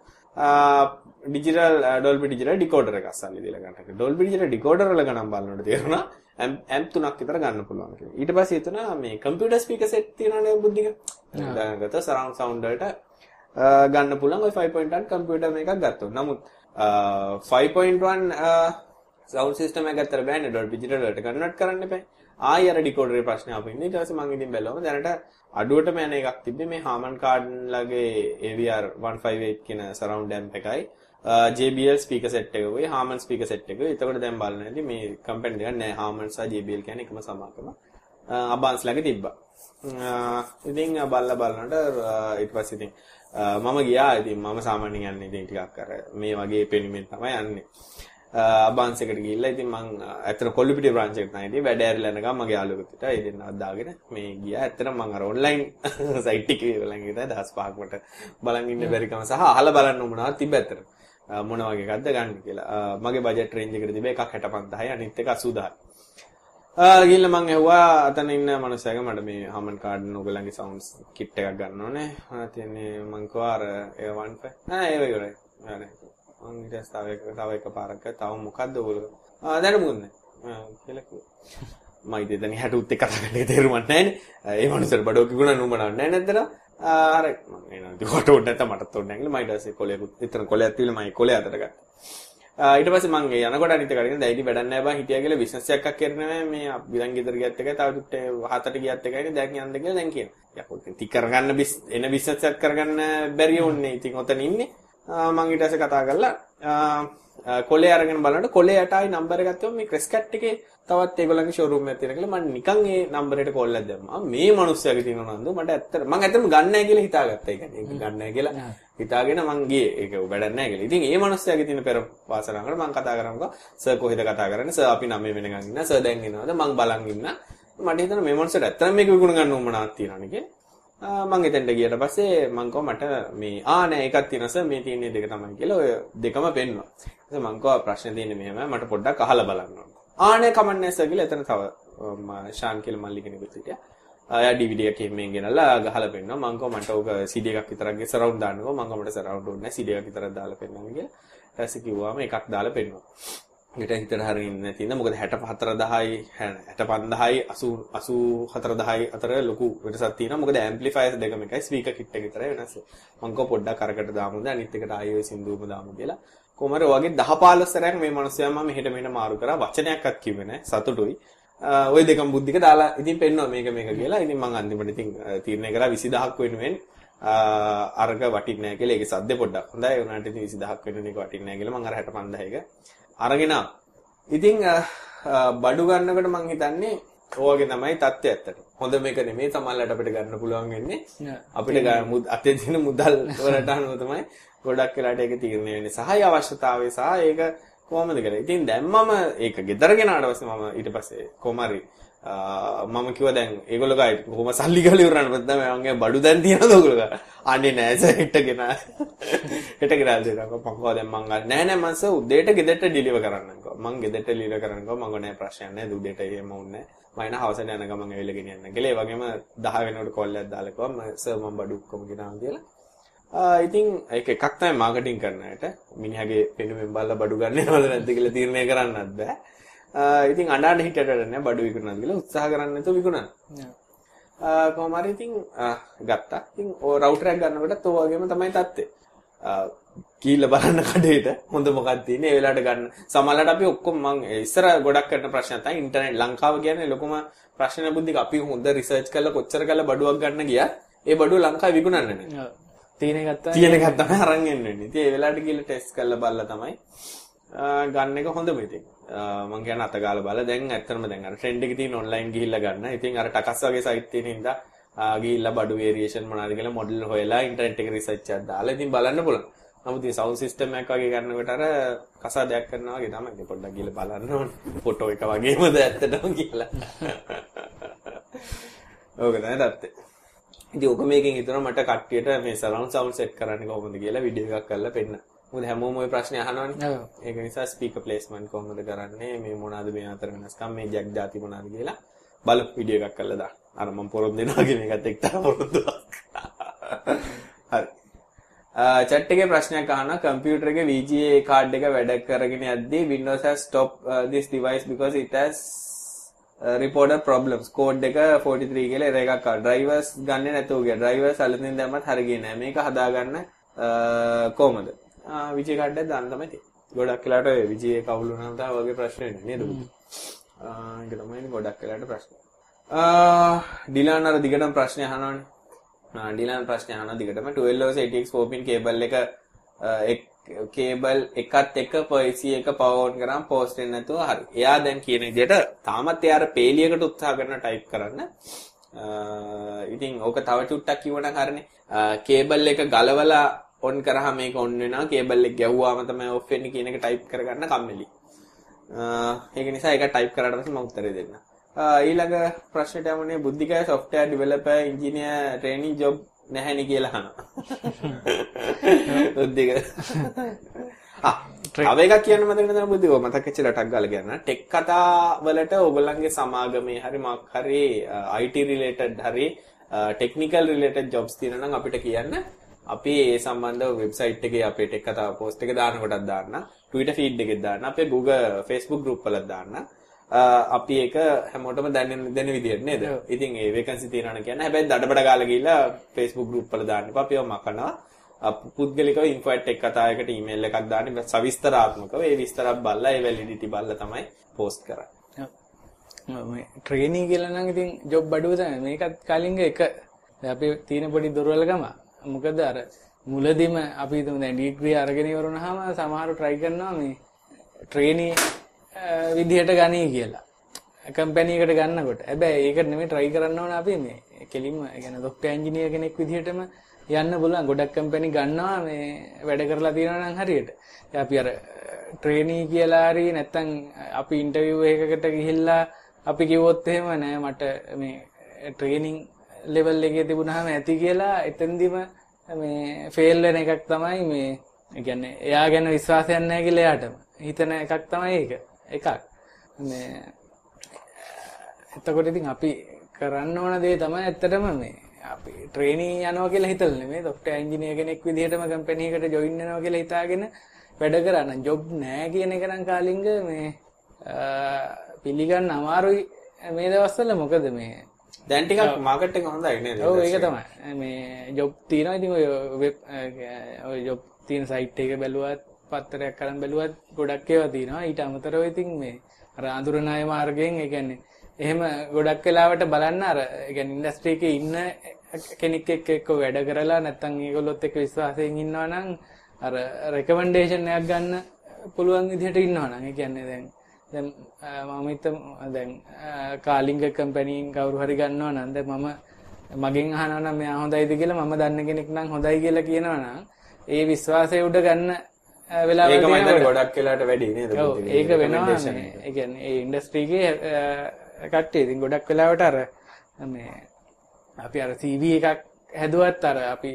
ඩිජිටල් Dolby Digital decoder එකක් අස්සල්ලි දීලා ගන්න. Dolby Digital decoder වල ගණන් බලනකොට තේරුණා ඇම්ප් තුනක් විතර ගන්න පුළුවන් කියලා. ඊට පස්සේ හිතුණා මේ කම්පියුටර් ස්පීකර් සෙට් තියෙනවනේ බුද්ධික. දැනගත surround sound වලට ගන්න පුළුවන් ওই five point one කම්පියුටර් මේකක් ගත්තොත්. නමුත් five point one sound system එක ගත්තට බෑනේ Dolby Digital වලට කන්වර්ට් කරන්න එපා. ආයෙ අර decoder එකේ ප්‍රශ්නේ ආපු ඉන්නේ. ඊට පස්සේ මම ඉතින් බැලුවම දැනට අඩුවටම යන එකක් තිබ්බේ මේ Harman Kardon ලගේ A V R one fifty-eight කියන surround amp එකයි J B L speaker set එකකුයි Harman speaker set එකකුයි. එතකොට දැන් බලන්න ඇති මේ කම්පැනි දෙකක් නෑ. Harman සහ J B L කියන්නේ එකම සමාකම. අබාන්ස් ළඟ තිබ්බා. ඉතින් බලලා බලනකොට ඊට පස්සේ ඉතින් මම ගියා. ඉතින් මම සාමාන්‍යයෙන් යන්නේ ඉතින් ටිකක් අර මේ වගේ පෙනිමෙන් තමයි යන්නේ. අබාන්ස් එකට ගිහිල්ලා ඉතින් මං ඇත්තට කොල්ලුපිටිය බ්‍රාන්ච් එකට තමයි ඉතින් වැඩ ඇරිලා යනකම් මගේ යාළුවෙකුට හිටා ඒ දෙන්නා දාගෙන මේ ගියා. ඇත්තටම මං අර ඔන්ලයින් සයිට් එකේ බලන් ඉඳලා දහස් පහක් මට බලන් ඉන්න බැරිකම සහ අහලා බලන්න මොනවද තිබ්බ ඇත්තට. මොන වගේ එකක්ද ගන්න කියලා. මගේ බජට් රේන්ජ් එකට තිබ්බේ එකක් හැට පන්දායි අනිත් එක අසූ දහයි. ආ ගිහිල්ලා මං ඇහුවා අතන ඉන්න මනුස්සයාගේ මට මේ Harman Kardon ඔයගලගේ සවුන්ඩ්ස් කිට් එකක් ගන්න ඕනේ. ආ තියන්නේ මං කිව්වා අර ඒ one five නෑ ඒ වගේ ඉවරයි. නෑ මං ඊට තව එක තව එක පාරක් තව මොකද්ද ඔයගොල්ලෝ ආ දැනුමුන්නේ ආ කියලා කිව්වා. මම ඉතින් හැටුත් එක්ක කතා කරන්නේ තේරුමක් නැහැනේ. ඒ මනුස්සයාට බඩෝ කිගුණා නුඹ නෑ නේද? ආ හරි මම එනවා. ඉතින් කොට උඩ නැත්නම් මටත් උඩ නැගිලා මම ඊට පස්සේ කොලයකුත් විතර කොලයක් තියලා මම කොලය අතට ගත්තා. ඊට පස්සේ මම යනකොට අනිත් කඩේන දැන් ඉතින් වැඩක් නැහැ බං හිටියා කියලා බිස්නස් එකක් කරනවා මේ බිලන් ගෙදර ගියත් එකයි තව දුට්ට හතට ගියත් එකයි දැන් යන්න කියලා දැන් කියනවා. යකෝ ඉතින් ටික කරගන්න බිස් එන බිස්නස් එකක් කරගන්න බැරි වුණේ. ඉතින් ඔතන ඉන්නේ. මම ඊට පස්සේ කතා කරලා කොලේ අරගෙන බලනකොට කොලේ යටයි නම්බර් එක ගත්තොත් මේ ක්‍රෙස්කට් එකේ තවත් ඒගොල්ලන්ගේ ෂෝරූම් එකක් තියෙන කියලා මම නිකන් ඒ නම්බරේට කෝල් එකක් දැම්මා. මේ මිනිස්සයාගේ තියෙනවා නන්දු මට ඇත්තට මම ඇත්තටම ගන්න නැහැ කියලා හිතාගත්තා. ඒ කියන්නේ ඒක ගන්න නැහැ කියලා හිතාගෙන මං ගියේ. ඒක වැඩක් නැහැ කියලා. ඉතින් ඒ මිනිස්සයාගේ තියෙන පෙර වාසනාවකට මං කතා කරමුකෝ. සර් කොහෙද කතා කරන්නේ? සර් අපි නම වෙනකන් ඉන්න. සර් දැන් එනවාද? මං බලන් ඉන්න. මට හිතෙනවා මේ මොන්ස්ටර් ඇත්තටම මේක විකුණ ගන්න උවමනාවක් තියෙනවනේ කියලා. මම එතෙන්ට ගියට පස්සේ මං කව මට මේ ආ නෑ එකක් තියෙනවා සර් මේ තියෙන්නේ දෙක තමයි කියලා ඔය දෙකම පෙන්නවා. ඊට මං කව ප්‍රශ්නේ තියෙන්නේ මෙහෙමයි මට පොඩ්ඩක් අහලා බලන්න ඕන. ආ නෑ කමන්නේ නැහැ සර් කියලා එතන තව ශාන් කියලා මල්ලි කෙනෙකුත් හිටියා. ආයා ඩී වී ඩී එකක් එහෙම ගෙනල්ලා ගහලා පෙන්නවා. මං කව මට ඕක සී ඩී එකක් විතරක් ගේ සරවුන්ඩ් දාන්නකෝ. මං කව මට සරවුන්ඩ් ඕනේ නැහැ සී ඩී එකක් විතරක් දාලා පෙන්නන්න කියලා. ඊට පස්සේ කිව්වාම එකක් දාලා පෙන්නවා. ඊට හිතට හරියන්නේ නැති ඉඳ මොකද හැට හතර දහයි හැට පන්දාහයි අසූ හතර දහයි අතර ලොකු වෙනසක් තියෙනවා. මොකද ඇම්ප්ලිෆයර්ස් දෙකම එකයි ස්පීකර් කිට් එක විතරයි වෙනස්. මං කව පොඩ්ඩක් අරකට දාමුද අනිත් එකට ආයෙ සින්දුවම දාමු කියලා. කොහමද වගේ දහ පහළොස් සැරයක් මේ මිනිස්සයා මම මෙහෙට මෙහෙට මාරු කරා වචනයක්වත් කිව්වේ නැහැ. සතුටුයි. ওই දෙකම බුද්ධික දාලා ඉතින් පෙන්නවා මේක මේක කියලා. ඉතින් මං අන්තිමට ඉතින් තීරණය කරා විසිදහක් වෙනුවෙන් අරක වටින්නේ නැහැ කියලා. ඒකේ සද්දේ පොඩ්ඩක් හොඳයි. ඒ උනාට ඉතින් විසිදහක් වෙනුවෙන් එක වටින්නේ නැහැ කියලා මං අර හැට පන්දාහයක අරගෙන ඉතින් බඩු ගන්නකොට මං හිතන්නේ ඕවගේ තමයි තත්ත්වය ඇත්තට. හොඳ මේක නෙමෙයි සමහරවිට අපිට ගන්න පුළුවන් වෙන්නේ. අපිට අතේ තියෙන මුදල් වලට අනුව තමයි ගොඩක් වෙලාට ඒක තීරණය වෙන්නේ. සහාය අවශ්‍යතාවය සහ ඒක කොහොමද කියලා. ඉතින් දැන් මම ඒක ගෙදර ගෙනාට පස්සේ මම ඊට පස්සේ කොමාරි මම කිව්වා දැන් ඒගොල්ලෝ ගායි කොහොම සල්ලි ගාලා ඉවරන්න බද්දා මම මගේ බඩු දැන් තියනද ඔයගොල්ලෝ ගා. අනේ නෑ සර් හෙටගෙන හෙට ගෙනාල් දෙනවා. පංකෝ දැන් මං ගන්න නෑ නෑ මං සර් උදේට ගෙදරට ඩිලිවර් කරන්නම්කෝ. මං ගෙදරට ඩිලිවර් කරන්නම්කෝ මං නෑ ප්‍රශ්නයක් නෑ උදේට එහෙම වුන්නේ නෑ. මම එන හවසට යන ගමන් ඇවිල්ලා ගෙනියන්න කියලා. ඒ වගේම දහ වෙනකොට කෝල් එකක් දාලා කිව්වා මම සර් මම බඩු ඔක්කොම ගෙනාවා කියලා. ඉතින් ඒක එකක් තමයි මාකටිං කරන අයට මිනිහාගේ පෙනුමෙන් බලලා බඩු ගන්න යනවද නැද්ද කියලා තීරණය කරන්නත් බෑ. ඉතින් අඬන්න හිටියට නෑ බඩු විකුණනද කියලා උත්සාහ කරන්න නැතුව විකුණන. කොහොම හරි ඉතින් ගත්තා. ඉතින් ඔය රවුටර් එක ගන්නකොටත් ඔය වගේම තමයි තත්ත්වය. කීලා බලන්න කඩේට හොඳ මොකක්ද තියෙන්නේ ඒ වෙලාවට ගන්න. සමහරවිට අපි ඔක්කොම මං ඉස්සර ගොඩක් කරන ප්‍රශ්න තමයි ඉන්ටර්නෙට් ලංකාව කියන්නේ ලොකුම ප්‍රශ්න බුද්ධික අපි හොඳ රිසර්ච් කරලා කොච්චර කරලා බඩුවක් ගන්න ගියත් ඒ බඩුව ලංකාවේ විකුණන්නේ නැහැ. තියෙන එකක් තමයි තියෙන එකක් තමයි අරන් එන්නේ. ඉතින් ඒ වෙලාවට ගිහලා ටෙස්ට් කරලා බලලා තමයි ගන්න එක හොඳම ඉතින්. මම කියන අත ගාලා බලලා දැන් ඇත්තටම දැන් අර ට්‍රෙන්ඩ් එකේ තියෙන ඔන්ලයින් ගිහිල්ලා ගන්න. ඉතින් අර ටකස් වගේ සයිට් තියෙන හින්දා ගිහිල්ලා බඩු වේරියේෂන් මොනවාද කියලා මොඩල් හොයලා ඉන්ටර්නෙට් එකේ රිසර්ච් එකක් දාලා ඉතින් බලන්න පුළුවන්. නමුත් මේ සවුන්ඩ් සිස්ටම් එකක් වගේ ගන්නකොට අර කසාදයක් කරනවා වගේ තමයි. ඉතින් පොඩ්ඩක් ගිහලා බලන්න ඕනේ. ෆොටෝ එක වගේමද ඇත්තටම කියලා. ඕක තමයි තත්ත්වය. ඉතින් ඔක මේකෙන් හිතනවා මට කට්ටියට මේ සරවුන්ඩ් සවුන්ඩ් සෙට් කරන්න කොහොමද කියලා වීඩියෝ එකක් කරලා පෙන්නන්න. මොකද හැමෝම ওই ප්‍රශ්නේ අහනවනේ. ඒක නිසා ස්පීකර් ප්ලේස්මන්ට් කොහොමද කරන්නේ? මේ මොනවාද මේ අතර වෙනස්කම්? මේ ජැක් ಜಾති මොනවාද කියලා බලමු වීඩියෝ එකක් කරලා දාන්න. අර මම පොරොන්දු දෙනවා කියන එකත් එක්තරා පොරොන්දුවක්. හරි. chat එකේ ප්‍රශ්නයක් අහනවා කම්පියුටර් එකේ V G A කාඩ් එක වැඩ කරගෙන යද්දී Windows has stopped uh, this device because it has uh, reported problems. code එක forty-three කියලා error එකක් ආවා. drivers ගන්නේ නැතුව ගියා. drivers අලුතින් දැම්මත් හරියන්නේ නැහැ. මේක හදාගන්න කොහොමද? ආ V G A කාඩ් එක දාන්න තමයි තියෙන්නේ. ගොඩක් වෙලාට ඔය V G A කවුල් වුණාම තමයි වගේ ප්‍රශ්න එන්නේ නේද? ආ ඒක තමයි ගොඩක් වෙලාට ප්‍රශ්න. ආ ඩිලාන් අර දිගටම ප්‍රශ්න අහනවනේ. ආ ඩිලාන් ප්‍රශ්න අහනවා දිගටම twelve hours A T X four pin cable එක කේබල් එකත් එක්ක P C එක power on කරාම post වෙන්නේ නැතුව හරි. එයා දැන් කියන විදිහට තාමත් එයා අර පේලියකට උත්සාහ කරන type කරන්න. ඉතින් ඕක තව චුට්ටක් කිව්වනම් හරිනේ. කේබල් එක ගලවලා on කරාම මේක on වෙනවා. කේබල් එක ගැහුවාම තමයි off වෙන්නේ කියන එක type කරගන්න කම්මැලි. ඒක නිසා ඒක type කරාට පස්සේ මම උත්තරේ දෙන්න. ඊළඟ ප්‍රශ්නෙට යමුනේ බුද්ධිකය software developer engineer training job නැහැනේ කියලා අහනවා. බුද්ධික. ආ තව එකක් කියන්න මතක නැතන බුද්ධික මතක වෙච්ච ටක් ගාලා කියන්න. ටෙක් කතා වලට ඕගොල්ලන්ගේ සමාගමේ හරි මොකක් හරි I T related හරි technical related jobs තියෙනවා නම් අපිට කියන්න. අපි ඒ සම්බන්ධව වෙබ්සයිට් එකේ අපේ ටෙක් කතා post එක දාන කොටක් දාන්න. Twitter feed එකේ දාන්න. අපේ Google Facebook group වල දාන්න. අපි ඒක හැමෝටම දැනෙන දෙන විදිහට නේද? ඉතින් ඒ vacancy තියනවා කියන්නේ හැබැයි දඩබඩ ගාලා ගිහිල්ලා Facebook group වල දාන්න එපා. අපිව මකනවා. පුද්ගලිකව info at tech කතායකට email එකක් දාන්න. සවිස්තරාත්මකව ඒ විස්තරක් බලලා ඒ validity බලලා තමයි post කරන්නේ. මේ ට්‍රේනින් කියලා නම් ඉතින් ජොබ් අඩුව තමයි. මේකත් කලින්ග එක අපි තියෙන පොඩි දුර්වලකම. මොකද අර මුලදීම අපි හිතමු දැන් ඩිග්‍රී අරගෙන ඉවර වුණාම සමහරව try කරනවා මේ ට්‍රේනි විදිහට ගනී කියලා. කම්පැනි එකට ගන්නකොට. හැබැයි ඒකට නෙමෙයි try කරන්න ඕන අපි මේ කෙලින්ම ඒ කියන්නේ software engineer කෙනෙක් විදිහටම යන්න බලන්න. ගොඩක් කම්පැනි ගන්නවා මේ වැඩ කරලා තියෙනවා නම් හරියට. අපි අර ට්‍රේනි කියලා හරි නැත්තම් අපි ඉන්ටර්විව් එකකට ගිහිල්ලා අපි කිව්වොත් එහෙම නෑ මට මේ ට්‍රේනින් ලෙවල් එකේ තිබුණාම ඇති කියලා එතෙන්දිම මේ ෆේල් වෙන එකක් තමයි මේ ඒ කියන්නේ එයා ගැන විශ්වාසයක් නැහැ කියලා එයාටම හිතන එකක් තමයි ඒක එකක් මේ එතකොට ඉතින් අපි කරන්න ඕන දේ තමයි ඇත්තටම මේ අපි ට්‍රේනින් යනවා කියලා හිතලා නෙමෙයි ડોක්ටර් එන්ජිනියර් කෙනෙක් විදිහටම කම්පැනි එකට ජොයින් වෙනවා කියලා හිතාගෙන වැඩ කරන්න ජොබ් නැහැ කියන එක නම් කාලින්ග මේ පිළිගන්න අමාරුයි මේ දවස්වල මොකද මේ දැන් ටිකක් මාකට් එක හොඳයි නේද? ඔව් ඒක තමයි. මේ ජොබ් තියෙනවා ඉතින් ඔය වෙබ් ඔය ජොබ් තියෙන සයිට් එක බැලුවත් පත්තරයක් කරන් බැලුවත් ගොඩක් ඒවා තියෙනවා. ඊට අමතරව ඉතින් මේ අර අඳුරනාය මාර්ගයෙන් ඒ කියන්නේ එහෙම ගොඩක් වෙලාවට බලන්න අර ඒ කියන්නේ ඉන්ඩස්ට්‍රි එකේ ඉන්න කෙනෙක් එක්ක එක්ක වැඩ කරලා නැත්නම් ඒගොල්ලොත් එක්ක විශ්වාසයෙන් ඉන්නවා නම් අර රෙකමෙන්ඩේෂන් එකක් ගන්න පුළුවන් විදිහට ඉන්නවා නම් ඒ කියන්නේ දැන් දැන් මම හිතමු දැන් කාලිංග කම්පැනියෙන් කවුරු හරි ගන්නවා නම් දැන් මම මගෙන් අහනවා නම් මෙයා හොඳයිද කියලා මම දන්න කෙනෙක් නම් හොඳයි කියලා කියනවා නම් ඒ විශ්වාසය උඩ ගන්න වෙලාවල් ඒක මම හිතන්නේ ගොඩක් වෙලාවට වැඩි නේද? ඔව් ඒක වෙනවා ඒ කියන්නේ ඒ ඉන්ඩස්ට්‍රි එකේ කට්ටිය ඉතින් ගොඩක් වෙලාවට අර මේ අපි අර සී වී එකක් හැදුවත් අර අපි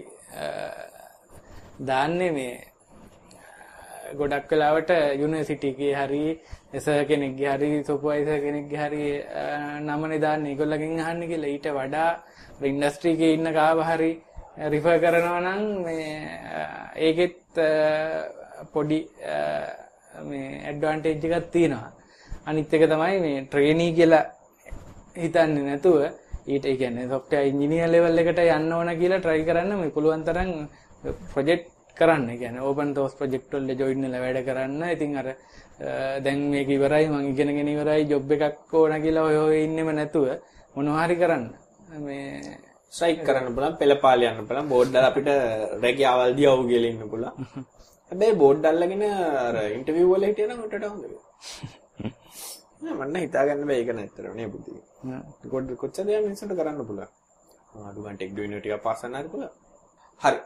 දාන්නේ මේ ගොඩක් වෙලාවට යුනිවර්සිටි එකේ හරි එස කෙනෙක්ගේ හරි සුපර්වයිසර් කෙනෙක්ගේ හරි නමනේ දාන්නේ ඒගොල්ලගෙන් අහන්නේ කියලා ඊට වඩා ඉන්ඩස්ට්‍රි එකේ ඉන්න කාව හරි රිෆර් කරනවා නම් මේ ඒකෙත් පොඩි මේ ඇඩ්වාන්ටේජ් එකක් තියෙනවා. අනිත් එක තමයි මේ ට්‍රේනී කියලා හිතන්නේ නැතුව ඊට ඒ කියන්නේ software engineer level එකට යන්න ඕන කියලා try කරන්න මේ පුළුවන් තරම් project කරන්න. ඒ කියන්නේ open source project වල join වෙලා වැඩ කරන්න. ඉතින් අර දැන් මේක ඉවරයි මං ඉගෙනගෙන ඉවරයි job එකක් ඕන කියලා ඔය ඔය ඉන්නෙම නැතුව මොනවා හරි කරන්න. මේ ස්ට්‍රයික් කරන්න පුළුවන්, පෙළපාල යන්න පුළුවන්, බෝඩ් දාලා අපිට රැකියාවල් දියවු කියලා ඉන්න පුළුවන්. හැබැයි බෝඩ් දාලාගෙන අර ඉන්ටර්විව් වල හිටියනම් උටට හොඳ වෙයි. නෑ මන්න හිතාගන්න බෑ ඒක නැත්තර නේ බුද්ධි. කොට කොච්චර දෙයක් මිනිස්සුන්ට කරන්න පුළුවන්. අඩු ගන්න ටෙක් ඩිවිනර් ටිකක් පාස් කරන්න හරි පුළුවන්. හරි.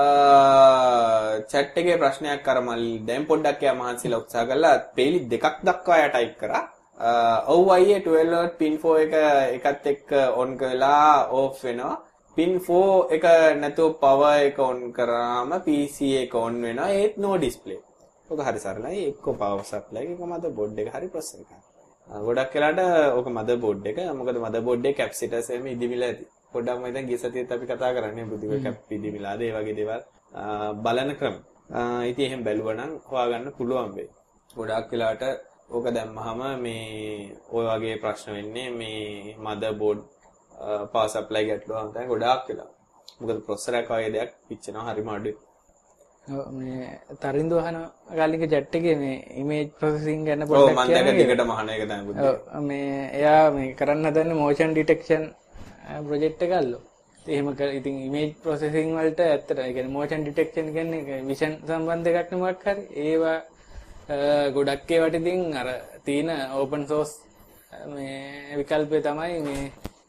chat එකේ ප්‍රශ්නයක් කරමල් දැන් පොඩ්ඩක් යා මහන්සිලා උත්සාහ කළා පේලි දෙකක් දක්වා යා ටයිප් කරා. ඔව් අයියේ twelve watt pin four එක එකත් එක්ක on කරලා off වෙනවා. pin four එක නැතුව power එක on කරාම P C එක on වෙනවා. ඒත් no display. ඔක හරි සරලයි. එක්ක power supply එක motherboard එක හරි processor එක. ගොඩක් වෙලාට ඕක motherboard එක. මොකද motherboard එකේ capacitors එහෙම ඉදිමිලා ඇති. පොඩ්ඩක් මම දැන් ගිය සතියේත් අපි කතා කරන්නේ බුද්ධික කැප් ඉදිමිලාද ඒ වගේ දේවල් බලන ක්‍රම. ඉතින් එහෙම බැලුවා නම් හොයාගන්න පුළුවන් වෙයි. ගොඩක් වෙලාට ඕක දැම්මහම මේ ඔය වගේ ප්‍රශ්න වෙන්නේ මේ motherboard power supply ගැටලුවම තමයි ගොඩාක් වෙලා. මොකද processor එක වගේ දෙයක් පිච්චෙනවා හරිම අඩුයි. ඔව් මේ තරින්දු අහන ගාලින්ගේ chat එකේ මේ image processing ගැන පොඩ්ඩක් කියන්න. ඔව් මම දැන් දිගටම අහන එක තමයි බුද්ධි. ඔව් මේ එයා මේ කරන්න හදන්නේ motion detection project එක අල්ලෝ. එහෙම ඉතින් image processing වලට ඇත්තට ඒ කියන්නේ motion detection කියන්නේ vision සම්බන්ධ එකක් නෙමෙක් හරි. ඒවා ගොඩක් ඒවට ඉතින් අර තියෙන open source මේ විකල්පය තමයි මේ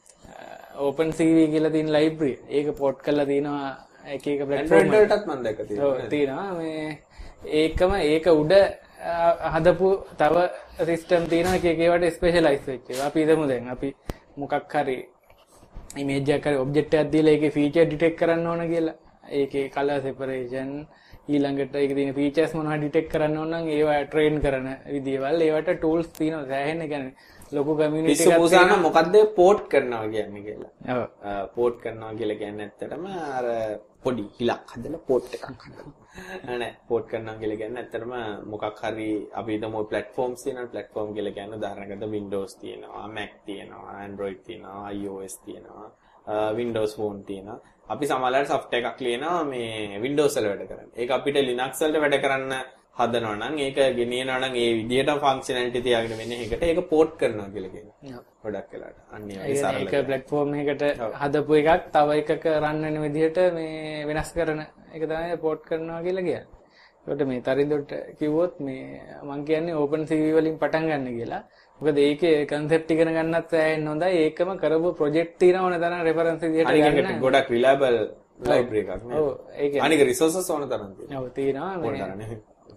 OpenCV කියලා තියෙන library. ඒක port කරලා තිනවා එක එක platform වලටත් මම දැක්ක තියෙනවා. ඔව් තියෙනවා මේ ඒකම ඒක උඩ හදපු තව system තියෙනවා එක එක ඒවට specialize වෙච්ච ඒවා. අපි හිතමු දැන් අපි මොකක් හරි image එකක් හරි object එකක් දීලා ඒකේ feature detect කරන්න ඕන කියලා. ඒකේ color separation ඊළඟට ඒකේ තියෙන features මොනවද detect කරන්න ඕන නම් ඒවා train කරන විදියවල් ඒවට tools තියෙනවා. සෑහෙන කියන්නේ ලොකු community එකක් තියෙනවා. මොකද්ද port කරනවා කියන්නේ කියලා. ඔව්. port කරනවා කියලා කියන්නේ ඇත්තටම අර පොඩි හිලක් හදලා port එකක් හදනවා. නෑ port කරනවා කියලා කියන්නේ ඇත්තටම මොකක් හරි අපි හිතමු platforms තියෙනවා. platform කියලා කියන්නේ උදාහරණයකට Windows තියෙනවා, Mac තියෙනවා, Android තියෙනවා, iOS තියෙනවා, Windows Phone තියෙනවා. අපි සමහරවිට software එකක් ලියනවා මේ Windows වල වැඩ කරන්න. ඒක අපිට Linux වලට වැඩ කරන්න හදනවා නම් ඒක ගෙනියනවා නම් ඒ විදිහටම ෆන්ක්ෂනැලිටි තියාගෙන වෙන එකට ඒක පෝට් කරනවා කියලා කියනවා. ගොඩක් වෙලාට. අන්න ඒ වගේ සරල. ඒක ප්ලැට්ෆෝම් එකකට හදපු එකක් තව එකක රන් වෙන විදිහට මේ වෙනස් කරන එක තමයි පෝට් කරනවා කියලා කියන්නේ. ඒකට මේ තරින්දොට කිව්වොත් මේ මම කියන්නේ OpenCV වලින් පටන් ගන්න කියලා. මොකද ඒකේ concept ඉගෙන ගන්නත් ඇහෙන්න හොඳයි. ඒකම කරපු project තියෙනවා ඕන තරම් reference විදිහට ගන්න. ගොඩක් reliable library එකක් නේ. ඔව් ඒක. අනික resources ඕන තරම් තියෙනවා. ඔව් තියෙනවා මේ.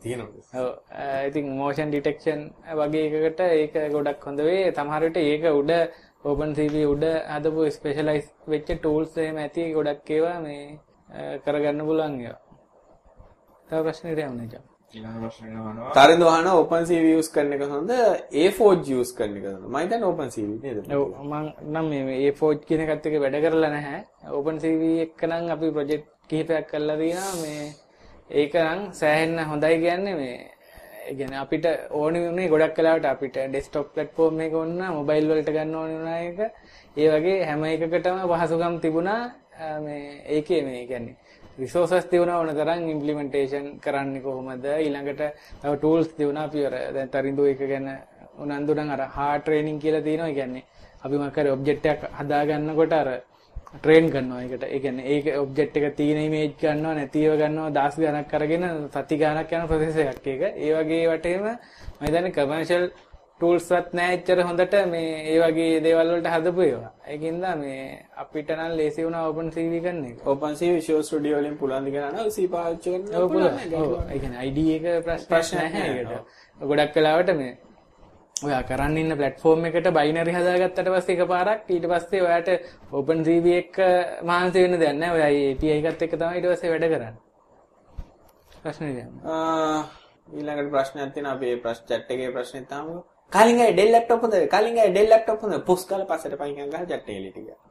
තියෙනවා. ඔව්. ඉතින් motion detection වගේ එකකට ඒක ගොඩක් හොඳ වෙයි. සමහර විට ඒක උඩ OpenCV උඩ හදපු ස්පෙෂලායිස් වෙච්ච tools එහෙම ඇති ගොඩක් ඒවා මේ කරගන්න පුළුවන් ඒවා. තව ප්‍රශ්නයක් යන්නේ නැහැ. ඊළඟ ප්‍රශ්නේ අහනවා. තරින්ද වහන OpenCV use කරන එක හොඳ A Forge use කරන එක හොඳ. මම හිතන්නේ OpenCV නේද? ඔව් මම නම් මේ A Forge කියන එකත් එක්ක වැඩ කරලා නැහැ. OpenCV එක්ක නම් අපි ප්‍රොජෙක්ට් කිහිපයක් කරලා තියෙනවා. මේ ඒක නම් සෑහෙන්න හොඳයි කියන්නේ මේ ඒ කියන්නේ අපිට ඕනි වුණේ ගොඩක් වෙලාවට අපිට ඩෙස්ක්ටොප් ප්ලැට්ෆෝම් එක ඕන නම් මොබයිල් වලට ගන්න ඕනි වුණා එක. ඒ වගේ හැම එකකටම පහසුකම් තිබුණා. මේ ඒකේ මේ කියන්නේ රිසෝසස් තිබුණා ඕන තරම් ඉම්ප්ලිමන්ටේෂන් කරන්නේ කොහොමද ඊළඟට තව ටූල්ස් තිබුණා අපි අර දැන් තරින්දු එක ගැන උනන්දු නම් අර හાર્ඩ් ට්‍රේනින් කියලා තියෙනවා. ඒ කියන්නේ අපි මොකක් හරි ඔබ්ජෙක්ට් එකක් හදා ගන්නකොට අර ට්‍රේන් කරනවා ඒකට. ඒ කියන්නේ ඒක ඔබ්ජෙක්ට් එක තියෙන ඉමේජ් ගන්නවා නැතිව ගන්නවා දහස් ගණක් අරගෙන සති ගණක් යන ප්‍රොසෙස් එකක් ඒක. ඒ වගේ වටේම මම හිතන්නේ කමර්ෂල් ටූල්ස් වත් නැහැ එච්චර හොඳට මේ ඒ වගේ දේවල් වලට හදපු ඒවා. ඒකින්ද මේ අපිට නම් ලේසි වුණා OpenCV කරන එක. OpenCV Visual Studio වලින් පුළුවන් ද කියලා නෝ C පාවිච්චි කරන්න ඔව් පුළුවන්. ඔව් ඒ කියන්නේ I D එක ප්‍රශ්න නැහැ ඒකට. ගොඩක් වෙලාවට මේ ඔයා කරන්න ඉන්න ප්ලැට්ෆෝම් එකට බයිනරි හදාගත්තට පස්සේ එකපාරක් ඊට පස්සේ ඔයාට OpenCV එක මහන්සි වෙන්න දෙයක් නැහැ. ඔයා A P I එකත් එක්ක තමයි ඊට පස්සේ වැඩ කරන්නේ. ප්‍රශ්න දෙන්න. ආ ඊළඟට ප්‍රශ්නයක් තියෙනවා. අපි මේ ප්‍රශ්න chat එකේ ප්‍රශ්නෙත් අහමු. කාලින්ගේ Dell laptop හොඳද? කාලින්ගේ Dell laptop හොඳද? පුස් කාලා පස්සට පයින් ගහලා chat එකේ එලියට ගියා.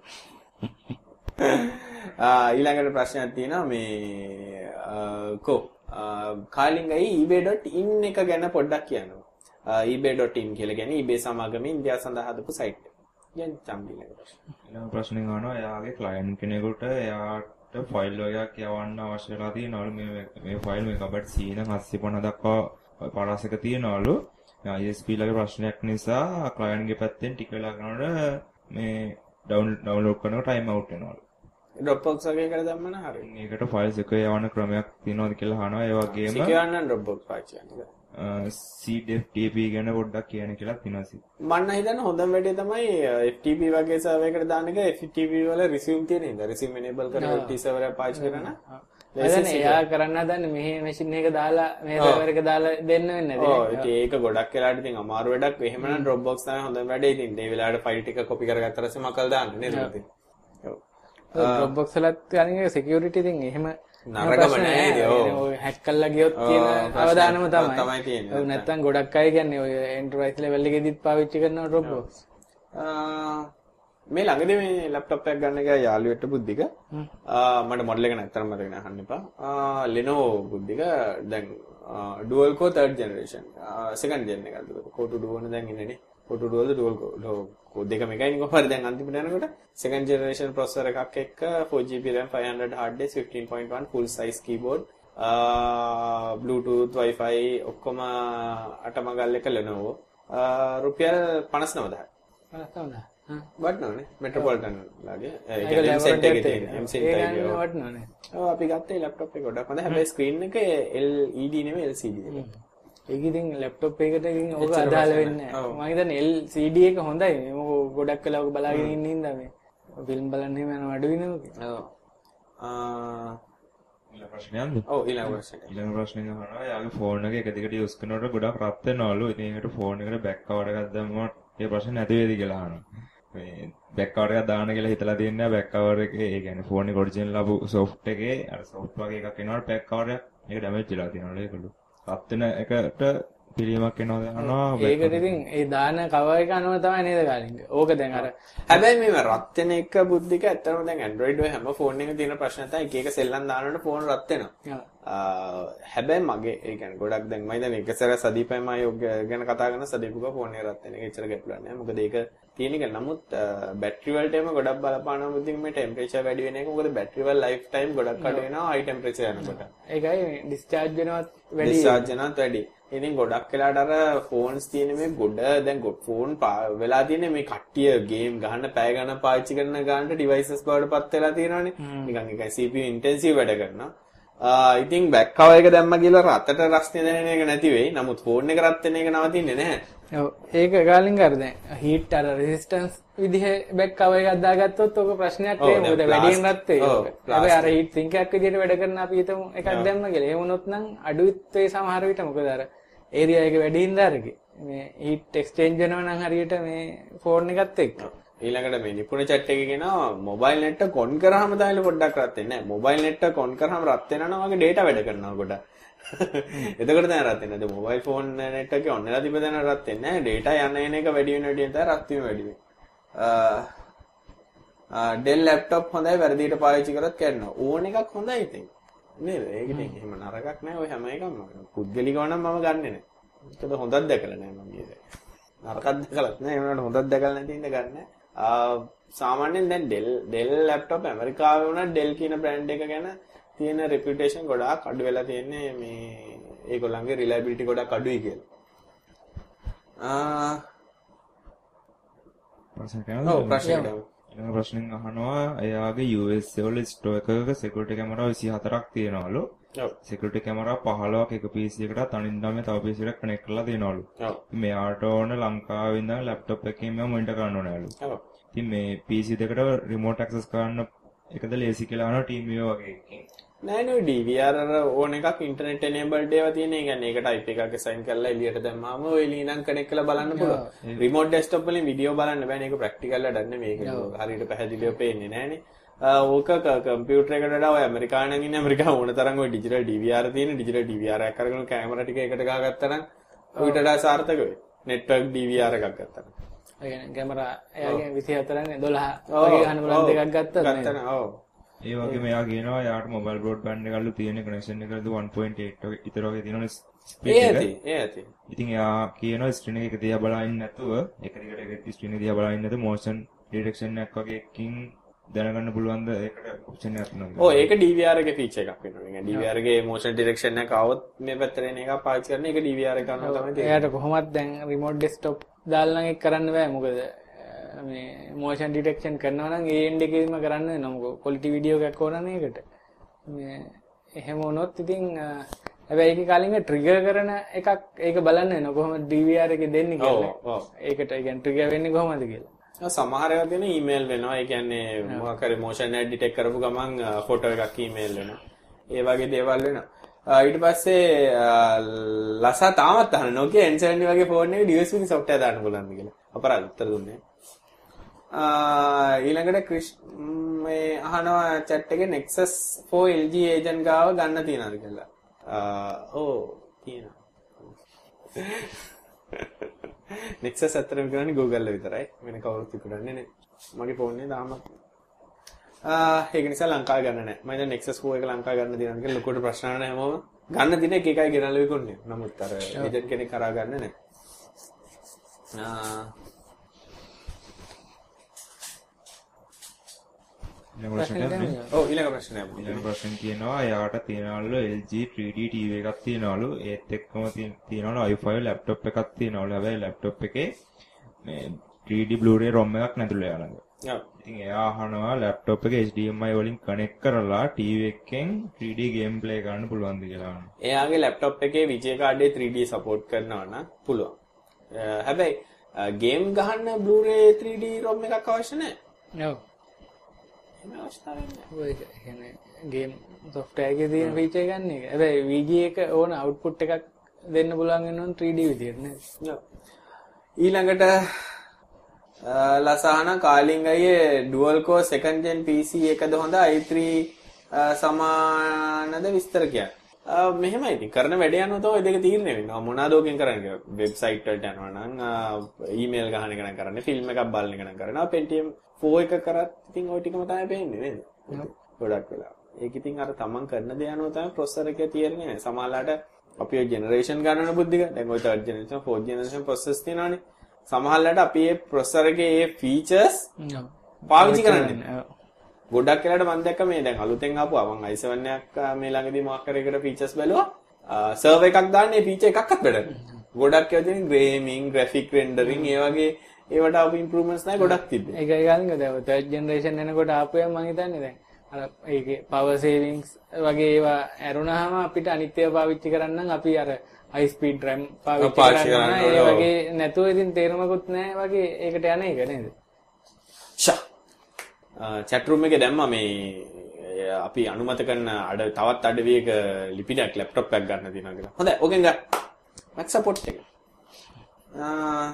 ආ ඊළඟට ප්‍රශ්නයක් තියෙනවා මේ කො කාලින්ගේ ebay.in එක ගැන පොඩ්ඩක් කියන්න. ebay.in කියලා කියන්නේ eBay සමාගමේ ඉන්දියාව සඳහා හදපු සයිට් එක. යන් චම්බිලක ප්‍රශ්න. ඊළඟ ප්‍රශ්නේ අහනවා එයාගේ ක්ලයන්ට් කෙනෙකුට එයාට ෆයිල් වගේක් යවන්න අවශ්‍ය වෙලා තියෙනවලු මේ මේ ෆයිල් මේක අපිට C නම් හත්සිය පනහ දක්වා පරාසක තියෙනවලු. I S P ලගේ ප්‍රශ්නයක් නිසා ක්ලයන්ට් ගේ පැත්තෙන් ටික වෙලා කරනකොට මේ ඩවුන්ලෝඩ් කරනකොට ටයිම් අවුට් වෙනවලු. Dropbox වගේ කරලා දැම්ම නම් හරියි. මේකට ෆයිල්ස් එක යවන්න ක්‍රමයක් තියෙනවද කියලා අහනවා. ඒ වගේම secure නම් Dropbox පාවිච්චි කරන්න. C D F T P ගැන පොඩ්ඩක් කියන්න කියලා තියෙනවා. මම හිතන්නේ හොඳම වැඩේ තමයි F T P වගේ සර්වර් එකකට දාන එක. F T P වල resume තියෙන ඉඳ resume enable කරලා F T server එක පාවිච්චි කරන. එතන එයා කරන්න හදන්නේ මෙහි මැෂින් එක දාලා මේ සර්වර් එක දාලා දෙන්න වෙන්නේ නැති. ඔව් ඉතින් ඒක ගොඩක් වෙලාට ඉතින් අමාරු වැඩක්. එහෙමනම් Dropbox තමයි හොඳම වැඩේ. ඉතින් මේ වෙලාවට ෆයිල් ටික කොපි කරගත්ත පස්සේ මකල් දාන්න නේද ඉතින්. ඔව්. Dropbox වලත් අනික security ඉතින් එහෙම නරකම නෑ නේද? ඔය හැක් කරලා ගියොත් තියෙන අවදානම තමයි. තමයි තියෙන්නේ. ඔව් නැත්තම් ගොඩක් අය කියන්නේ ඔය enterprise level එකේදීත් පාවිච්චි කරනවා Dropbox. මේ ළඟදී මේ ලැප්ටොප් එකක් ගන්න ගියා යාළුවෙක්ට බුද්ධික. මට මොඩල් එක නැත්තරම මතක නෑ අහන්න එපා. Lenovo බුද්ධික දැන් dual core third generation second gen එකක්ද core two duo නේ දැන් ඉන්නේ නේ. core two duo dual core දෙකම එකයි නේ කොහොමද දැන් අන්තිමට යනකොට second generation processor එකක් එක්ක four G B RAM five hundred hard disk fifteen point one full size keyboard Bluetooth Wi-Fi ඔක්කොම අටමගල් එක Lenovo රුපියල් පනස් නවදහයි. පනස් නවදහයි. වටනෝනේ මෙට්‍රොපොලිටන් ලාගේ ඒක M set එකේ තියෙන M set එකේ වටනෝනේ. ඔව් අපි ගත්තේ ලැප්ටොප් එක ගොඩක් හොඳයි. හැබැයි ස්ක්‍රීන් එක L E D නෙමෙයි L C D එක. ඒක ඉතින් ලැප්ටොප් එකකට ඉතින් ඕක අදාළ වෙන්නේ නැහැ. මම හිතන්නේ L C D එක හොඳයි. මේක ගොඩක් වෙලා ඔක බලාගෙන ඉන්න හින්දා මේ ෆිල්ම් බලන්න එහෙම යන අඩු වෙනවා. ඔව්. ආ ඊළඟ ප්‍රශ්නයක්ද? ඔව් ඊළඟ ප්‍රශ්නය. ඊළඟ ප්‍රශ්නේ අහනවා යාගේ ෆෝන් එක එක දිගට යූස් කරනකොට ගොඩක් රත් වෙනවලු. ඉතින් ඒකට ෆෝන් එකට බෑක් කවර් එකක් දැම්මම ඒ ප්‍රශ්නේ නැති වේද කියලා අහනවා. මේ බෑක් කවර් එකක් දාන්න කියලා හිතලා තියන්නේ බෑක් කවර් එකේ ඒ කියන්නේ ෆෝන් එක ඔරිජිනල් ආපු සොෆ්ට් එකේ අර සොෆ්ට් වගේ එකක් එනවට බෑක් කවර් එක ඒක ඩැමේජ් වෙලා තියෙනවලු ඒකලු. රත් වෙන එකට පිළියමක් එනවද අහනවා. ඒකට ඉතින් ඒ දාන කවර් එක අනුව තමයි නේද ගාලින්ද. ඕක දැන් අර හැබැයි මේ රත් වෙන එක බුද්ධික ඇත්තටම දැන් Android වල හැම ෆෝන් එකක තියෙන ප්‍රශ්න තමයි එක එක සෙල්ලම් දානකොට ෆෝන් රත් වෙනවා. හැබැයි මගේ ඒ කියන්නේ ගොඩක් දැන් මම දැන් එක සැර සදීපයි මම ගැන කතා කරන සදීපුක ෆෝන් එක රත් වෙන එක එච්චර ගැටලුවක් නෑ. මොකද ඒක තියෙන එක නමුත් බැටරි වලට එම ගොඩක් බලපානවා මුදින් මේ ටෙම්පරේචර් වැඩි වෙන එක. මොකද බැටරි වල ලයිෆ් ටයිම් ගොඩක් අඩු වෙනවා හයි ටෙම්පරේචර් යනකොට. ඒකයි ඩිස්චාර්ජ් වෙනවත් වැඩි. ඩිස්චාර්ජ් වෙනවත් වැඩි. ඉතින් ගොඩක් වෙලාට අර ෆෝන්ස් තියෙන මේ ගොඩ දැන් ෆෝන් වෙලා තියෙන මේ කට්ටිය ගේම් ගහන්න පැය ගණන් පාවිච්චි කරන ගානට ඩිවයිසස් බවට පත් වෙලා තියෙනවානේ. නිකන් එකයි C P U ඉන්ටෙන්සිව් වැඩ කරනවා. ඉතින් බෑක් කවර් එක දැම්ම කියලා රතට රස්නේ දැනෙන එක නැති වෙයි. නමුත් ෆෝන් එක රත් වෙන එක නවතින්නේ නැහැ. ඔව් ඒක ගාලින් කර දැන් හීට් අර රෙසිස්ටන්ස් විදිහේ බෑක් කවර් එකක් දාගත්තොත් ඔක ප්‍රශ්නයක් වෙයි. මොකද වැඩියෙන් රත් වෙයි. හැබැයි අර හීට් සින්ක් එකක් විදිහට වැඩ කරන අපි හිතමු එකක් දැම්ම කියලා. එහෙම වුණොත් නම් අඩුත් වෙයි සමහර විට. මොකද අර ඒරියා එක වැඩි හින්දා අරගේ මේ හීට් එක්ස්චේන්ජ් වෙනවා නම් හරියට මේ ෆෝන් එකත් එක්ක. ඊළඟට මේ නිපුණ chat එකේ කියනවා මොබයිල් net එක කොන් කරාම තමයි පොඩ්ඩක් රත් වෙන්නේ නැහැ. මොබයිල් net එක කොන් කරාම රත් වෙනවා නම් වගේ data වැඩ කරනවා කොට. එතකොට තමයි රත් වෙන්නේ. දැන් මොබයිල් ෆෝන් net එකේ ඔන්න වෙලා තිබෙන දැන රත් වෙන්නේ නැහැ. data යන එන එක වැඩි වෙන වැඩි වෙන තමයි රත් වීම වැඩි වෙන්නේ. අ Dell laptop හොඳයි වැඩියට පාවිච්චි කරත් කරනවා. ඕන එකක් හොඳයි ඉතින්. නේද? ඒක ඉතින් එහෙම නරකක් නැහැ. ඔය හැම එකක්ම පුද්ගලිකව නම් මම ගන්නෙ නැහැ. ඒකද හොඳක් දැකලා නැහැ මම කියන්නේ. නරකක් දැකලත් නැහැ. ඒ වුණාට හොඳක් දැකලා නැති ඉඳ ගන්න. සාමාන්‍යයෙන් දැන් Dell Dell laptop ඇමරිකාවේ වුණා Dell කියන බ්‍රෑන්ඩ් එක ගැන තියෙන reputation ගොඩාක් අඩු වෙලා තියෙන්නේ මේ ඒගොල්ලන්ගේ reliability ගොඩාක් අඩුයි කියලා. ආ ප්‍රශ්න කරනවා. ඔව් ප්‍රශ්න ඊළඟ ප්‍රශ්නෙන් අහනවා එයාගේ U S A වල ස්ටෝර් එකක security camera විසිහතරක් තියෙනවලු. ඔව්. security camera පහළොවක් එක P C එකකට අනිත් නම තව P C එකකට connect කරලා තියෙනවලු. ඔව්. මෙයාට ඕන ලංකාවේ ඉඳන් laptop එකකින් මම monitor කරන්න ඕනෑලු. ඔව්. ඉතින් මේ P C දෙකට remote access කරන්න එකද ලේසි කියලා අහනවා team viewer වගේ එකකින්. නෑ නෑ D V R ඕන එකක් internet enabled ඒවා තියෙන. ඒ කියන්නේ ඒකට I P එකක් assign කරලා එළියට දැම්මාම ඔය ලිනක් connect කරලා බලන්න පුළුවන්. remote desktop වලින් video බලන්න බෑනේ. ඒක practical වැඩක් නෙමෙයි. මේක හරියට පැහැදිලිව පේන්නේ නෑනේ. ඕක කම්පියුටර් එකට වඩා ඔය ඇමරිකාවෙන් ඉන්නේ ඇමරිකාව ඕන තරම් ඔය ඩිජිටල් D V R තියෙන ඩිජිටල් D V R එකක් අරගෙන කැමරා ටික එකට ගහගත්තා නම් ඌට වඩා සාර්ථක වෙයි. network D V R එකක් ගත්තා නම්. ඒ කියන්නේ කැමරා එයාගේ විසිහතරනේ දොළහ වගේ ගන්න බලන් දෙකක් ගත්තා නේද? ගත්තා නේද? ඔව්. ඒ වගේම එයා කියනවා එයාට මොබයිල් බ්‍රෝඩ්බෑන්ඩ් එකලු තියෙන කනෙක්ෂන් එකද one point eight විතර වගේ තියෙනවා ස්පීඩ් එක. ඒ ඇති ඒ ඇති. ඉතින් එයා කියනවා ස්ක්‍රීන් එක දිහා බලන්නේ නැතුව එක දිගට එක ස්ක්‍රීන් එක දිහා බලන්නේ නැතුව motion detection එකක් වගේ එකකින් දැනගන්න පුළුවන්ද ඒකට ඔප්ෂන් එකක් තියෙනවා. ඔව් ඒක D V R එකේ feature එකක් වෙනවා. ඒ D V R එකේ motion detection එක આવොත් මේ පැත්තට එන එක පාවිච්චි කරන එක D V R එක කරනවා තමයි තියෙන්නේ. එයාට කොහොමද දැන් remote desktop දාලා නම් ඒක කරන්න බෑ. මොකද මේ motion detection කරනවා නම් ඒ end එකේම කරන්න වෙනවා. මොකද quality video එකක් ඕනනේ ඒකට. මේ එහෙම වුණොත් ඉතින් හැබැයි ඒකේ කලින් trigger කරන එකක් ඒක බලන්න වෙනවා. කොහොමද D V R එකේ දෙන්නේ කියලා. ඔව් ඔව්. ඒකට ඒ කියන්නේ trigger වෙන්නේ කොහොමද කියලා. සමහර ඒවා තියෙන ඊමේල් වෙනවා. ඒ කියන්නේ මොකක් හරි motion ad detect කරපු ගමන් ෆොටෝ එකක් ඊමේල් වෙනවා. ඒ වගේ දේවල් වෙනවා. ඊට පස්සේ ලසා තාමත් අහන Nokia N seventy වගේ ෆෝන් එකේ D U S B software දාන්න පුළුවන්ද කියලා. අපරාධ උත්තර දුන්නේ. ඊළඟට ක්‍රිෂ් මේ අහනවා chat එකේ Nexus four L G agent ගාව ගන්න තියනවාද කියලා. ඕ තියෙනවා. Nexus අතරම කරන්නේ Google එක විතරයි. වෙන කවුරුත් විකුණන්නේ නැහැ. මගේ ෆෝන් එකේ තාම ආ ඒක නිසා ලංකාවේ ගන්න නැහැ. මම දැන් Nexus four එක ලංකාවේ ගන්න දිනනවා කියලා ලොකුට ප්‍රශ්න නැහැ හැමෝම. ගන්න දින එක එකයි ගෙනල්ලා විකුණන්නේ. නමුත් අර ඒජන්ට් කෙනෙක් කරා ගන්න නැහැ. ආ ඊළඟ ප්‍රශ්නයක් ඔව් ඊළඟ ප්‍රශ්නයක්. ඊළඟ ප්‍රශ්න කියනවා එයාට තියනවලු L G three D T V එකක් තියනවලු ඒත් එක්කම තියනවලු i five laptop එකක් තියනවලු. හැබැයි laptop එකේ මේ three D Blu-ray ROM එකක් නැතුළු එයා ළඟ. ඔව්. ඉතින් එයා අහනවා laptop එකේ H D M I වලින් connect කරලා T V එකෙන් three D game play කරන්න පුළුවන්ද කියලා අහනවා. එයාගේ laptop එකේ විජේ කාඩ් එකේ three D support කරනවා නම් පුළුවන්. හැබැයි game ගහන්න Blu-ray three D ROM එකක් අවශ්‍ය නැහැ. ඔව්. ඔය කියන්නේ ගේම් software එකේ තියෙන feature එක ගන්න එක. හැබැයි V G A එක ඕන output එකක් දෙන්න පුළුවන් වෙනවා three D විදියට නේද? ඔව්. ඊළඟට ලසහන කාලින් අයියේ dual core second gen P C එකද හොඳ i three සමානද විස්තර කියන්න. මෙහෙමයි ඉතින් කරන වැඩ යනවා තමයි දෙක තීරණය වෙනවා. මොනවාද ඕකෙන් කරන්නේ? වෙබ්සයිට් වලට යනවා නම් ඊමේල් ගහන එක නම් කරන්නේ, ෆිල්ම් එකක් බලන එක නම් කරනවා. Pentium four එක කරත් ඉතින් ওই ටිකම තමයි පේන්නේ නේද? ගොඩක් වෙලා. ඒක ඉතින් අර තමන් කරන දේ යනවා තමයි processor එකේ තීරණය. සමහරලාට අපි ඔය generation ගන්නන බුද්ධික දැන් ඔය third generation fourth generation process තියෙනවානේ. සමහරලාට අපි මේ processor එකේ මේ features පාවිච්චි කරන්නේ. ගොඩක් වෙලාට මම දැක්ක මේ දැන් අලුතෙන් ආපුවා මම i seven එකක් මේ ළඟදී මාක් කරේකට features බැලුවා. server එකක් දාන්නේ මේ feature එකක්වත් වැඩ නැහැ. ගොඩක් ඒවා තියෙන gaming, graphic rendering ඒ වගේ ඒවට ආපු improvements නැහැ ගොඩක් තිබ්බේ. ඒකයි ගාලින්ක දැන් third generation එනකොට ආපුවම මම හිතන්නේ දැන් අර ඒකේ power savings වගේ ඒවා ඇරුණාම අපිට අනිත් ඒවා පාවිච්චි කරන්න නම් අපි අර high speed RAM පාවිච්චි කරන්න ඒ වගේ නැතුව ඉතින් තේරුමකුත් නැහැ වගේ ඒකට යන එක නේද? ෂා chat room එකේ දැම්මා මේ අපි අනුමත කරන අඩ තවත් අඩවියක ලිපිඩක් ලැප්ටොප් එකක් ගන්න තියෙනවා කියලා. හොඳයි. ඕකෙන් ගන්න. Mac support එක. ආ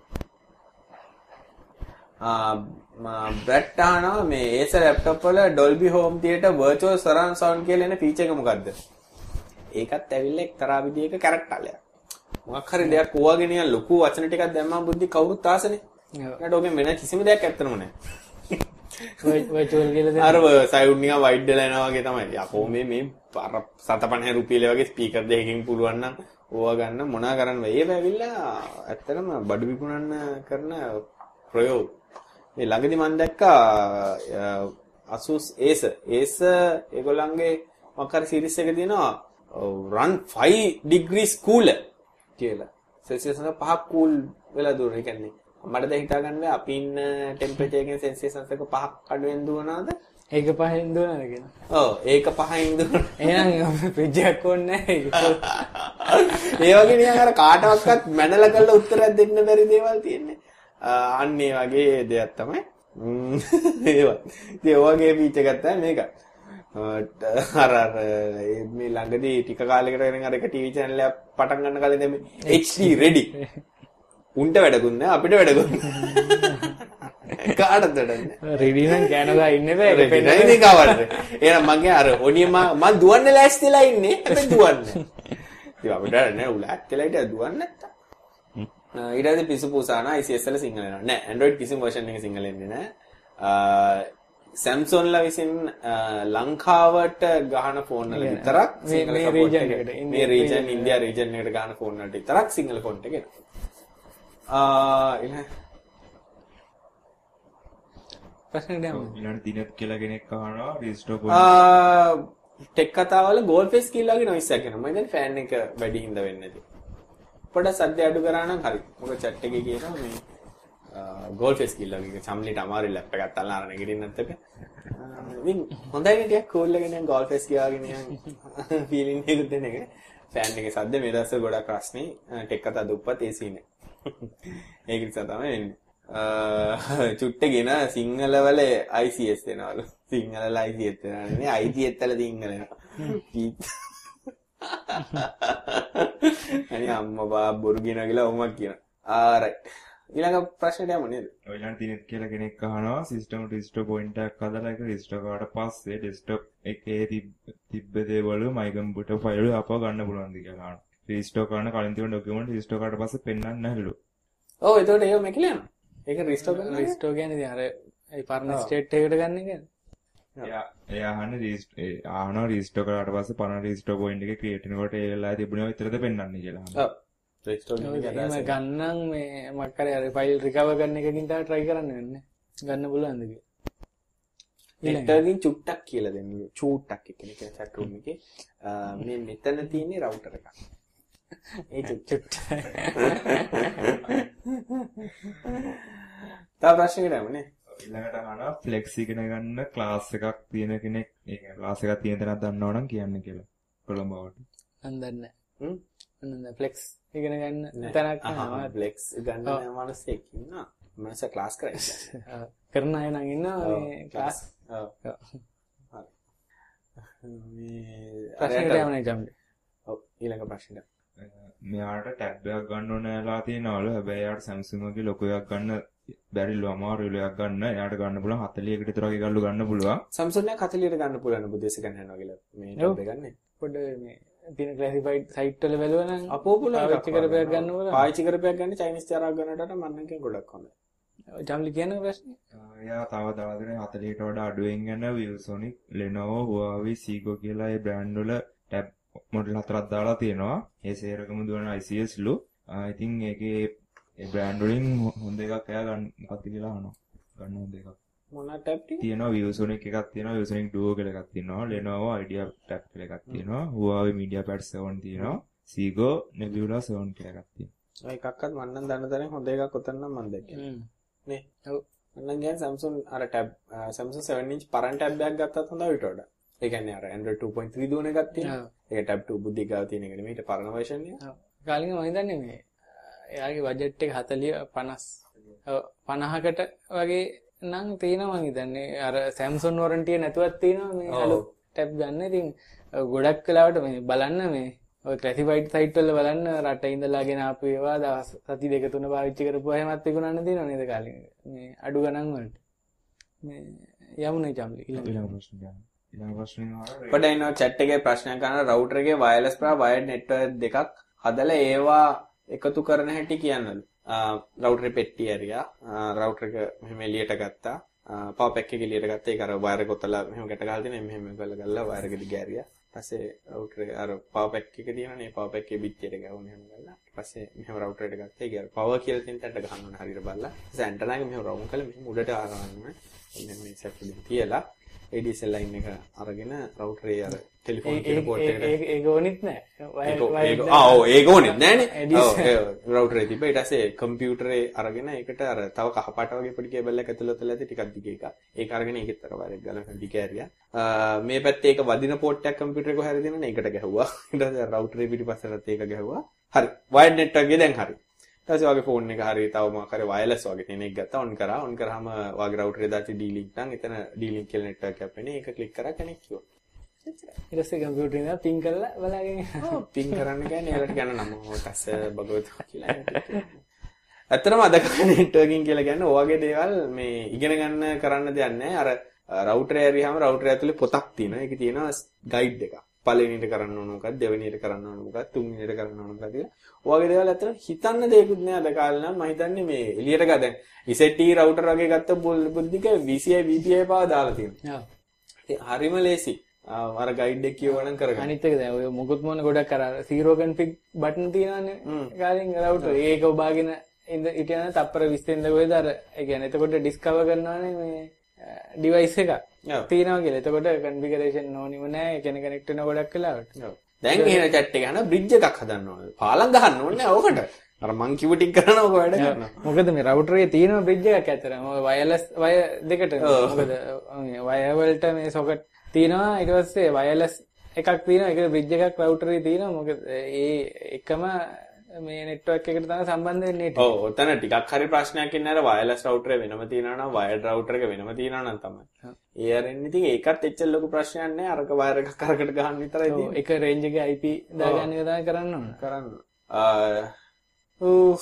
ආ බ්‍රැට් අහනවා මේ Acer laptop වල Dolby Home Theater virtual surround sound කියලා එන feature එක මොකද්ද? ඒකත් ඇවිල්ලා එක්තරා විදියක කැරක්ටර්ලයක්. මොකක් හරි දෙයක් ඕවාගෙන යන ලොකු වචන ටිකක් දැම්මම බුද්ධි කවුරුත් ආසනේ. ඒකට ඕකෙන් වෙන කිසිම දෙයක් ඇත්තනම නැහැ. virtual කියලා දෙන්න. අර සයිඩ් නිකන් වයිඩ් වෙලා යනවා වගේ තමයි. අපෝ මේ මේ අර සතපනහ රුපියල වගේ ස්පීකර් දෙකකින් පුළුවන් නම් ඕවා ගන්න මොනා කරන්න වෙයි. ඒක ඇවිල්ලා ඇත්තටම බඩු විකුණන්න කරන ප්‍රයෝග. මේ ළඟදි මම දැක්කා Asus Acer Acer ඒගොල්ලන්ගේ මොකක් හරි සීරීස් එක දෙනවා run five degrees cooler කියලා. සෙල්සියස් එක පහක් කූල් වෙලා දුවන. ඒ කියන්නේ මට දැන් හිතා ගන්න බෑ අපි ඉන්න ටෙම්පරේචර් එකෙන් සෙල්සියස් එක පහක් අඩුවෙන් දුවනවාද? ඒක පහෙන් දුවනද කියලා. ඔව් ඒක පහෙන් දුවන. එහෙනම් ෆ්‍රිජ් එකක් ඕනේ නැහැ. ඒ වගේ නිකන් අර කාටවත් මැනලා කරලා උත්තරයක් දෙන්න බැරි දේවල් තියෙන්නේ. අන්න ඒ වගේ දෙයක් තමයි. ඒවත්. ඉතින් ඔය වගේ ෆීචර් එකක් තමයි මේක. අර අර මේ ළඟදී ටික කාලයකට වෙන අර එක ටීවී channel එකක් පටන් ගන්න කලින් දැන් මේ H D ready. උන්ට වැඩකුත් නැහැ අපිට වැඩකුත් නැහැ. කාටද වැඩන්නේ? ready නම් කැනඩා ඉන්නේ බෑ ඒක පෙන්නන්නේ ඉතින් කවද්ද? එහෙනම් මගේ අර ඔනිය මම දුවන්න ලෑස්තිලා ඉන්නේ. හැබැයි දුවන්නේ. ඉතින් අපිට නෑ උලත් කියලා හිටියා දුවන්නේ නැත්තම්. ඊට පස්සේ පිසු පුසාන I C S වල සිංහල එනවා. නෑ Android කිසිම version එකක සිංහල එන්නේ නෑ. Samsung ලා විසින් ලංකාවට ගහන ෆෝන් වල විතරක් සිංහල මේ support region එක. එකට මේ region ඉන්දියා region එකට ගහන ෆෝන් වලට විතරක් සිංහල ෆොන්ට් එක එනවා. ආ ඉතින් ප්‍රශ්නේ දැන් ඊළඟ දිනත් කියලා කෙනෙක් අහනවා රිස්ටෝ ආ ටෙක් කතාවල ගෝල් ෆේස් කියලා වගේ නොයිස් එකක් එනවා. මම දැන් ෆෑන් එක වැඩි හින්දා වෙන්නේ නැති. පොඩ්ඩක් සද්ද අඩු කරා නම් හරි. මොකද chat එකේ කියනවා මේ ගෝල් ෆේස් කියලා වගේ සම්ලිට අමාරු ලැප් එකක් අල්ලන අර නැගිටින්නත් එක. ඉතින් හොඳයි ටිකක් කූල් එකෙන් දැන් ගෝල් ෆේස් කියාගෙන නිකන් ෆීලින් එකක් දෙන එක. ෆෑන් එකේ සද්ද මේ දවස්වල ගොඩක් රස්නේ. ටෙක් කතා දුප්පත් ඒ සීනේ. ඒක නිසා තමයි එන්නේ. චුට්ටගෙන සිංහල වල I C S එනවලු. සිංහල වල I C S එනවනේ. I T S වල සිංහල එනවා. අනේ අම්මා බා බොරු කියනවා කියලා ඔහොමක් කියනවා. ආ රයිට්. ඊළඟ ප්‍රශ්නෙට යමු නේද? ඔය ඊළඟ දිනෙත් කියලා කෙනෙක් අහනවා සිස්ටම් රිස්ටෝ පොයින්ට් එකක් හදලා ඒක රිස්ටෝ කරාට පස්සේ ඩෙස්ක්ටොප් එකේ තිබ්බ දේවල් මයි කම්පියුටර් ෆයිල් අපව ගන්න පුළුවන්ද කියලා අහනවා. රිස්ටෝ කරන කලින් තිබුණ ડોකියුමන්ට් රිස්ටෝ කරාට පස්සේ පෙන්වන්නේ නැහැලු. ඔව් එතකොට ඒක මේක ලියනවා. ඒක රිස්ටෝ කරනවා. රිස්ටෝ කියන්නේ ඉතින් අර ඒ පරණ ස්ටේට් එකකට ගන්න එක. එයා එයා අහන්නේ රිස්ටෝ ඒ ආහනවා රිස්ටෝ කරාට පස්සේ පරණ රිස්ටෝ පොයින්ට් එකේ ක්‍රියේට් වෙනකොට ඒ වෙලාවේ තිබුණේවා විතරද පෙන්වන්නේ කියලා අහනවා. ඔව්. රිස්ටෝ එහෙම ගන්නම් මේ මොකක් හරි අර ෆයිල් රිකවර් කරන එකකින් තමයි try කරන්න වෙන්නේ. ගන්න පුළුවන්ද කියලා. ඊළඟින් චුට්ටක් කියලා දෙන්න. චූට්ටක් කියන එක chat room එකේ මේ මෙතන තියෙන රවුටර් එකක්. ඒ චුට්ට. තා ප්‍රශ්නයකට යමුනේ. ඊළඟට අහනවා ෆ්ලෙක්ස් ඉගෙන ගන්න ක්ලාස් එකක් තියෙන කෙනෙක් ඒ කියන්නේ ක්ලාස් එකක් තියෙන තැනක් දන්නවනම් කියන්න කියලා. කොළඹවට. මන් දන්නේ නැහැ. හ්ම්. මන් ෆ්ලෙක්ස් ඉගෙන ගන්න තැනක් නැහැ. ෆ්ලෙක්ස් ගන්න මිනිස්සෙක් ඉන්නවා. මනස ක්ලාස් කරන්නේ. කරන අය නම් ඉන්නවා මේ ක්ලාස්. ඔව්. මේ ප්‍රශ්නෙට යමුනේ ජම්ලි. ඔව් ඊළඟ ප්‍රශ්නෙට. මෙයාට ටැබ් එකක් ගන්න ඕනෑලා තියෙනවලු. හැබැයි එයාට Samsung එකේ ලොකු එකක් ගන්න බැරිලු අමාරුලු එකක් ගන්න. එයාට ගන්න පුළුවන් හතලියකට විතර වගේ ගල්ලු ගන්න පුළුවන්. Samsung එක හතලියට ගන්න පුළුවන් බුදේශ ගන්න යනවා කියලා මේ ටැබ් එක ගන්න. පොඩ්ඩ මේ තියෙන ක්ලාසිෆයිඩ් සයිට් වල බලුවා නම් අපෝ පුළුවන් පාවිච්චි කරපයක් ගන්න ඕන. පාවිච්චි කරපයක් ගන්න චයිනීස් චාරක් ගන්නට මම නම් කියන ගොඩක් හොඳයි. ජම්ලි කියන ප්‍රශ්නේ. එයා තව දාලා දෙන හතලියට වඩා අඩුවෙන් යන Viewsonic, Lenovo, Huawei, Seiko කියලා ඒ බ්‍රෑන්ඩ් වල ටැබ් මොඩල් හතරක් දාලා තියෙනවා. ඒ සේරකම දුවන I C S ලු. ඉතින් ඒකේ ඒ බ්‍රෑන්ඩ් වලින් හොඳ එකක් එයා ගන්න මොකක්ද කියලා අහනවා. ගන්න හොඳ එකක්. මොන ටැබ් ටික? තියෙනවා Viewsonic එකක් තියෙනවා, Viewsonic Duo කියලා එකක් තියෙනවා, Lenovo Idea ටැබ් කියලා එකක් තියෙනවා, Huawei MediaPad seven තියෙනවා, Seiko Nebula seven කියලා එකක් තියෙනවා. ඔය එකක්වත් මම නම් දන්න තරම් හොඳ එකක් උතන නම් මම දැක්කේ. නේ. ඔව්. මම කියන්නේ Samsung අර tab Samsung seven inch පරණ tab එකක් ගත්තත් හොඳයි ඊට වඩා. ඒ කියන්නේ අර Android two point three දුවන එකක් තියෙනවා. ඒක tab two බුද්ධි ගාව තියෙන එක නෙමෙයි ඊට පරණ version එක. ඔව්. කාලින්ග මම හිතන්නේ මේ එයාගේ බජට් එක forty fifty පනහකට වගේ නම් තියෙනවා මම හිතන්නේ. අර Samsung warranty නැතුවත් තියෙනවා මේ අලුත් tab ගන්න. ඉතින් ගොඩක් වෙලාවට මේ බලන්න මේ ඔය classified site වල බලන්න රට ඉඳලා ගෙන ආපු ඒවා දවස් සති දෙක තුන පාවිච්චි කරපුවා එහෙමත් විකුණන්න තියෙනවා නේද කාලින්ග. මේ අඩු ගණන් වලට. මේ යමුනේ චම්ලි ඊළඟ ප්‍රශ්න ගන්න. ඊළඟ ප්‍රශ්නේ ආවා. පොඩ්ඩක් ඉන්නවා chat එකේ ප්‍රශ්නයක් කරන router එකේ wireless ප්‍රා wired network දෙකක් හදලා ඒවා එකතු කරන හැටි කියන්නද? router පෙට්ටිය ඇරියා. router එක මෙහෙම එළියට ගත්තා. power pack එක එළියට ගත්තා. ඒක අර wire එක ඔතලා මෙහෙම ගැට ගහලා තියෙන මෙහෙම කරලා ගල්ලා wire එක දිග ඇරියා. ඊපස්සේ router එක අර power pack එක තියෙනනේ power pack එකේ පිටියට ගහුවම එහෙම ගල්ලා. ඊපස්සේ මෙහෙම router එකට ගත්තා. ඒක අර power කියලා තියෙන තැනට ගහන්න ඕන හරියට බලලා. ඊපස්සේ antenna එක මෙහෙම round කරලා මෙහෙම උඩට ආරවන්න. මෙන්න මේ set එකෙන් තියලා A D S L line එක අරගෙන router එකේ අර ටෙලිෆෝන් කියන port එකට ඒක ඕනෙත් නෑ. ඒක ආ ඔව් ඒක ඕනෙත් නෑනේ. ඔව් ඒ router එකේ තිබ්බා. ඊට පස්සේ computer එකේ අරගෙන ඒකට අර තව කහපාට වගේ පොඩි කේබල් එකක් ඇතුළත ඇති ටිකක් දිග එකක්. ඒක අරගෙන ඒකෙත් අර වයර් එක ගලන දිග ඇරියා. මේ පැත්තේ ඒක වදින port එකක් computer එක කොහරි දෙනවනේ ඒකට ගැහුවා. ඊට පස්සේ router එකේ පිටිපස්සට ඒක ගැහුවා. හරි. wired network එක දැන් හරි. ඊට පස්සේ වගේ ෆෝන් එක හරි තව මොකක් හරි wireless වගේ තියෙන එක ගත්තා on කරා. on කරාම වගේ router එකේ දාච්ච D-link නම් එතන D-link කියලා network එකක් වෙන්නේ. ඒක click කරා connect කිව්වා. ඊට පස්සේ කම්පියුටර් එක පින් කරලා බලාගෙන ඔව් පින් කරන්න කියන්නේ ඒකට කියන නම ඔකස් බගවතු කියලා. ඇත්තටම අද කරන networking කියලා කියන්නේ ඔයගේ දේවල් මේ ඉගෙන ගන්න කරන්න දෙයක් නැහැ. අර router එක ඇරියාම router ඇතුලේ පොතක් තියෙනවා. ඒකේ තියෙනවා guide එකක්. පළවෙනියට කරන්න ඕන මොකක්ද දෙවෙනියට කරන්න ඕන මොකක්ද තුන්වෙනියට කරන්න ඕන මොකක්ද කියලා. ඔයගේ දේවල් ඇත්තට හිතන්න දෙයක්වත් නෑ අද කාලේ නම් මම හිතන්නේ මේ එළියට ගා දැන් I Z T router වගේ ගත්ත බුද්ධික V C I V P I පාව දාලා තියෙනවා. ඔව්. හරිම ලේසි. අර guide එක කියවනම් කරගන්න. අනිත් එක දැන් ඔය මොකුත් මොන ගොඩක් අර zero config button තියෙනවානේ. කාලින් router ඒක ඔබාගෙන ඉඳ ඉතියන තප්පර විස්සෙන්ද කොහෙද අර ඒ කියන්නේ එතකොට discover කරනවානේ මේ device එක. තියෙනවා කියලා. එතකොට configuration ඕනිම නෑ. ඒ කියන්නේ connect වෙන ගොඩක් වෙලාවට. ඔව්. දැන් එහෙන chat එක යන bridge එකක් හදන්න ඕනේ. පාලම් ගහන්න ඕනේ නෑ ඕකට. අර මං කිව්ව ටික කරනවා ඔක වැඩ කරනවා. මොකද මේ router එකේ තියෙන bridge එකක් ඇතරම ඔය wireless wire දෙකට. මොකද මේ wire වලට මේ socket තියෙනවා. ඊට පස්සේ wireless එකක් තියෙනවා. ඒක bridge එකක් router එකේ තියෙනවා. මොකද ඒ එකම මේ network එකට තමයි සම්බන්ධ වෙන්නේ. ඔව් ඔතන ටිකක් හරි ප්‍රශ්නයක් ඉන්නේ අර wireless router එක වෙනම තියෙනවා නම් wired router එක වෙනම තියෙනවා නම් තමයි. ඒ අරින් ඉතින් ඒකත් එච්චර ලොකු ප්‍රශ්නයක් නෑ. අරක wire එකක් අරකට ගහන්න විතරයි තියෙන්නේ. ඔව් ඒක range එකේ I P දාගන්න එක තමයි කරන්න ඕන. කරන්න. ආ උෆ්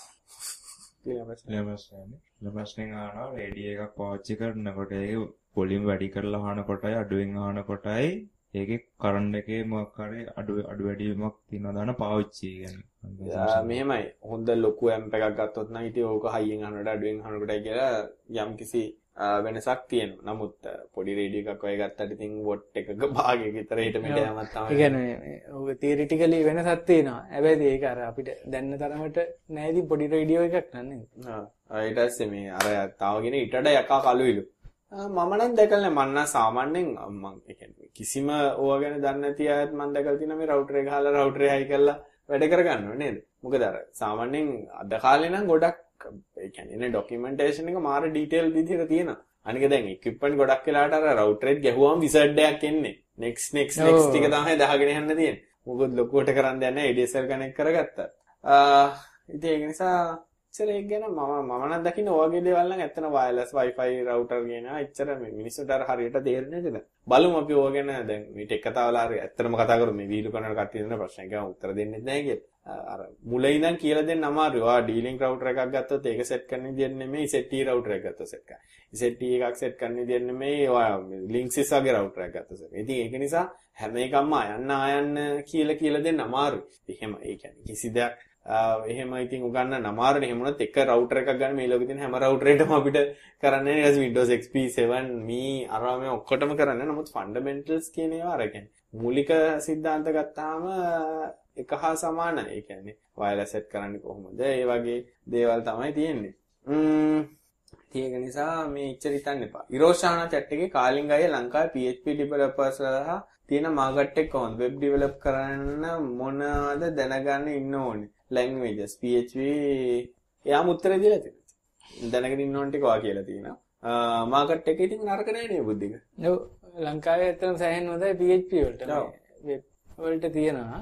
ප්‍රශ්නේ අහනවා රේඩියෝ එකක් පාවිච්චි කරනකොට ඒක වොලියුම් වැඩි කරලා අහන කොටයි අඩුවෙන් අහන කොටයි ඒකේ කරන්ට් එකේ මොකක් හරි අඩු අඩු වැඩි වීමක් තියෙනවා දාන පාවිච්චි කියන්නේ. මෙහෙමයි හොඳ ලොකු ඇම්ප් එකක් ගත්තොත් නම් ඉතින් ඕක හයියෙන් අහනකොට අඩුවෙන් අහනකොටයි කියලා යම්කිසි වෙනසක් තියෙනවා. නමුත් පොඩි රේඩියෝ එකක් වගේ ගත්තට ඉතින් වොට් එකක භාගයක විතර හිට මෙඩ යමක් තමයි. ඒ කියන්නේ ඔය තියරිටිකලි වෙනසක් තියෙනවා. හැබැයි ඒක අර අපිට දැනන තරමට නෑ ඉතින් පොඩි රේඩියෝ එකක් නන්නේ. ආ ඊට පස්සේ මේ අර තාවගෙන ඊටඩ යකා කළුයිලු. මම නම් දැකලා නැහැ. මම නම් සාමාන්‍යයෙන් මම ඒ කියන්නේ කිසිම ඕවා ගැන දන්නේ නැති අයත් මම දැකලා තියෙනවා මේ රවුටර් එක ගහලා රවුටර් එක හයි කරලා වැඩ කරගන්නව නේද? මොකද අර සාමාන්‍යයෙන් අද කාලේ නම් ගොඩක් ඒ කියන්නේ නේ ડોකියුමන්ටේෂන් එක මාර ඩීටේල් විදිහට තියෙනවා. අනික දැන් ඉක්විප්මන්ට් ගොඩක් වෙලාවට අර රවුටර් එක ගැහුවාම විසර්ඩ් එකක් එන්නේ. next next next ටික තමයි දාගෙන යන්න තියෙන්නේ. මොකද ලොකුවට කරන් දෙයක් නැහැ. A D S L connect කරගත්තා. ආ ඉතින් ඒක නිසා එච්චර ඒක ගැන මම මම නම් දකින්න ඔයගේ දේවල් නම් ඇත්තන wireless wifi router කියන එච්චර මේ මිනිස්සුන්ට අර හරියට තේරෙන්නේ නැතිද? බලමු අපි ඔය ගැන දැන් මේ ටෙක් කතාවල හරි ඇත්තටම කතා කරමු මේ වීඩියෝ කරන කට්ටිය දෙන ප්‍රශ්න එක උත්තර දෙන්නෙත් නැහැ කියලා. අර මුලින් ඉඳන් කියලා දෙන්න අමාරුයි. ඔයා D-Link router එකක් ගත්තොත් ඒක සෙට් කරන්න විදියට නෙමෙයි Z T router එකක් ගත්තොත් සෙට් කරන්න. Z T එකක් සෙට් කරන්න විදියට නෙමෙයි ඔයා Linksys වගේ router එකක් ගත්තොත් සෙට්. ඉතින් ඒක නිසා හැම එකක්ම අයන්න අයන්න කියලා කියලා දෙන්න අමාරුයි. එහෙම ඒ කියන්නේ කිසි දෙයක් එහෙම ඉතින් උගන්නන්න අමාරුනේ. එහෙම වුණත් එක router එකක් ගන්න මේ ලෝකෙ තියෙන හැම router එකටම අපිට කරන්නේ ඊට Windows X P seven me අරවා මේ ඔක්කොටම කරන්නේ. නමුත් fundamentals කියන ඒවා අර කියන්නේ මූලික સિદ્ધාන්ත ගත්තාම එක හා සමානයි. ඒ කියන්නේ wireless set කරන්නේ කොහොමද? ඒ වගේ දේවල් තමයි තියෙන්නේ. ම්ම් ඒක නිසා මේ ඉච්චර හිතන්න එපා. ඉරෝෂානා chat එකේ කාලින් ගායේ ලංකාවේ P H P developers සහ තියෙන මාකට් එක කොහොමද? web develop කරන්න මොනවද දැනගන්න ඉන්න ඕනේ? languages P H P එයාම උත්තර දීලා තියෙනවා. දැනගෙන ඉන්න ඕන ටික වා කියලා තියෙනවා. මාකට් එකේ ඉතින් නරක නෑ නේ බුද්ධික. ඔව් ලංකාවේ ඇත්තටම සෑහෙන හොඳයි P H P වලට. වෙබ් වලට තියෙනවා.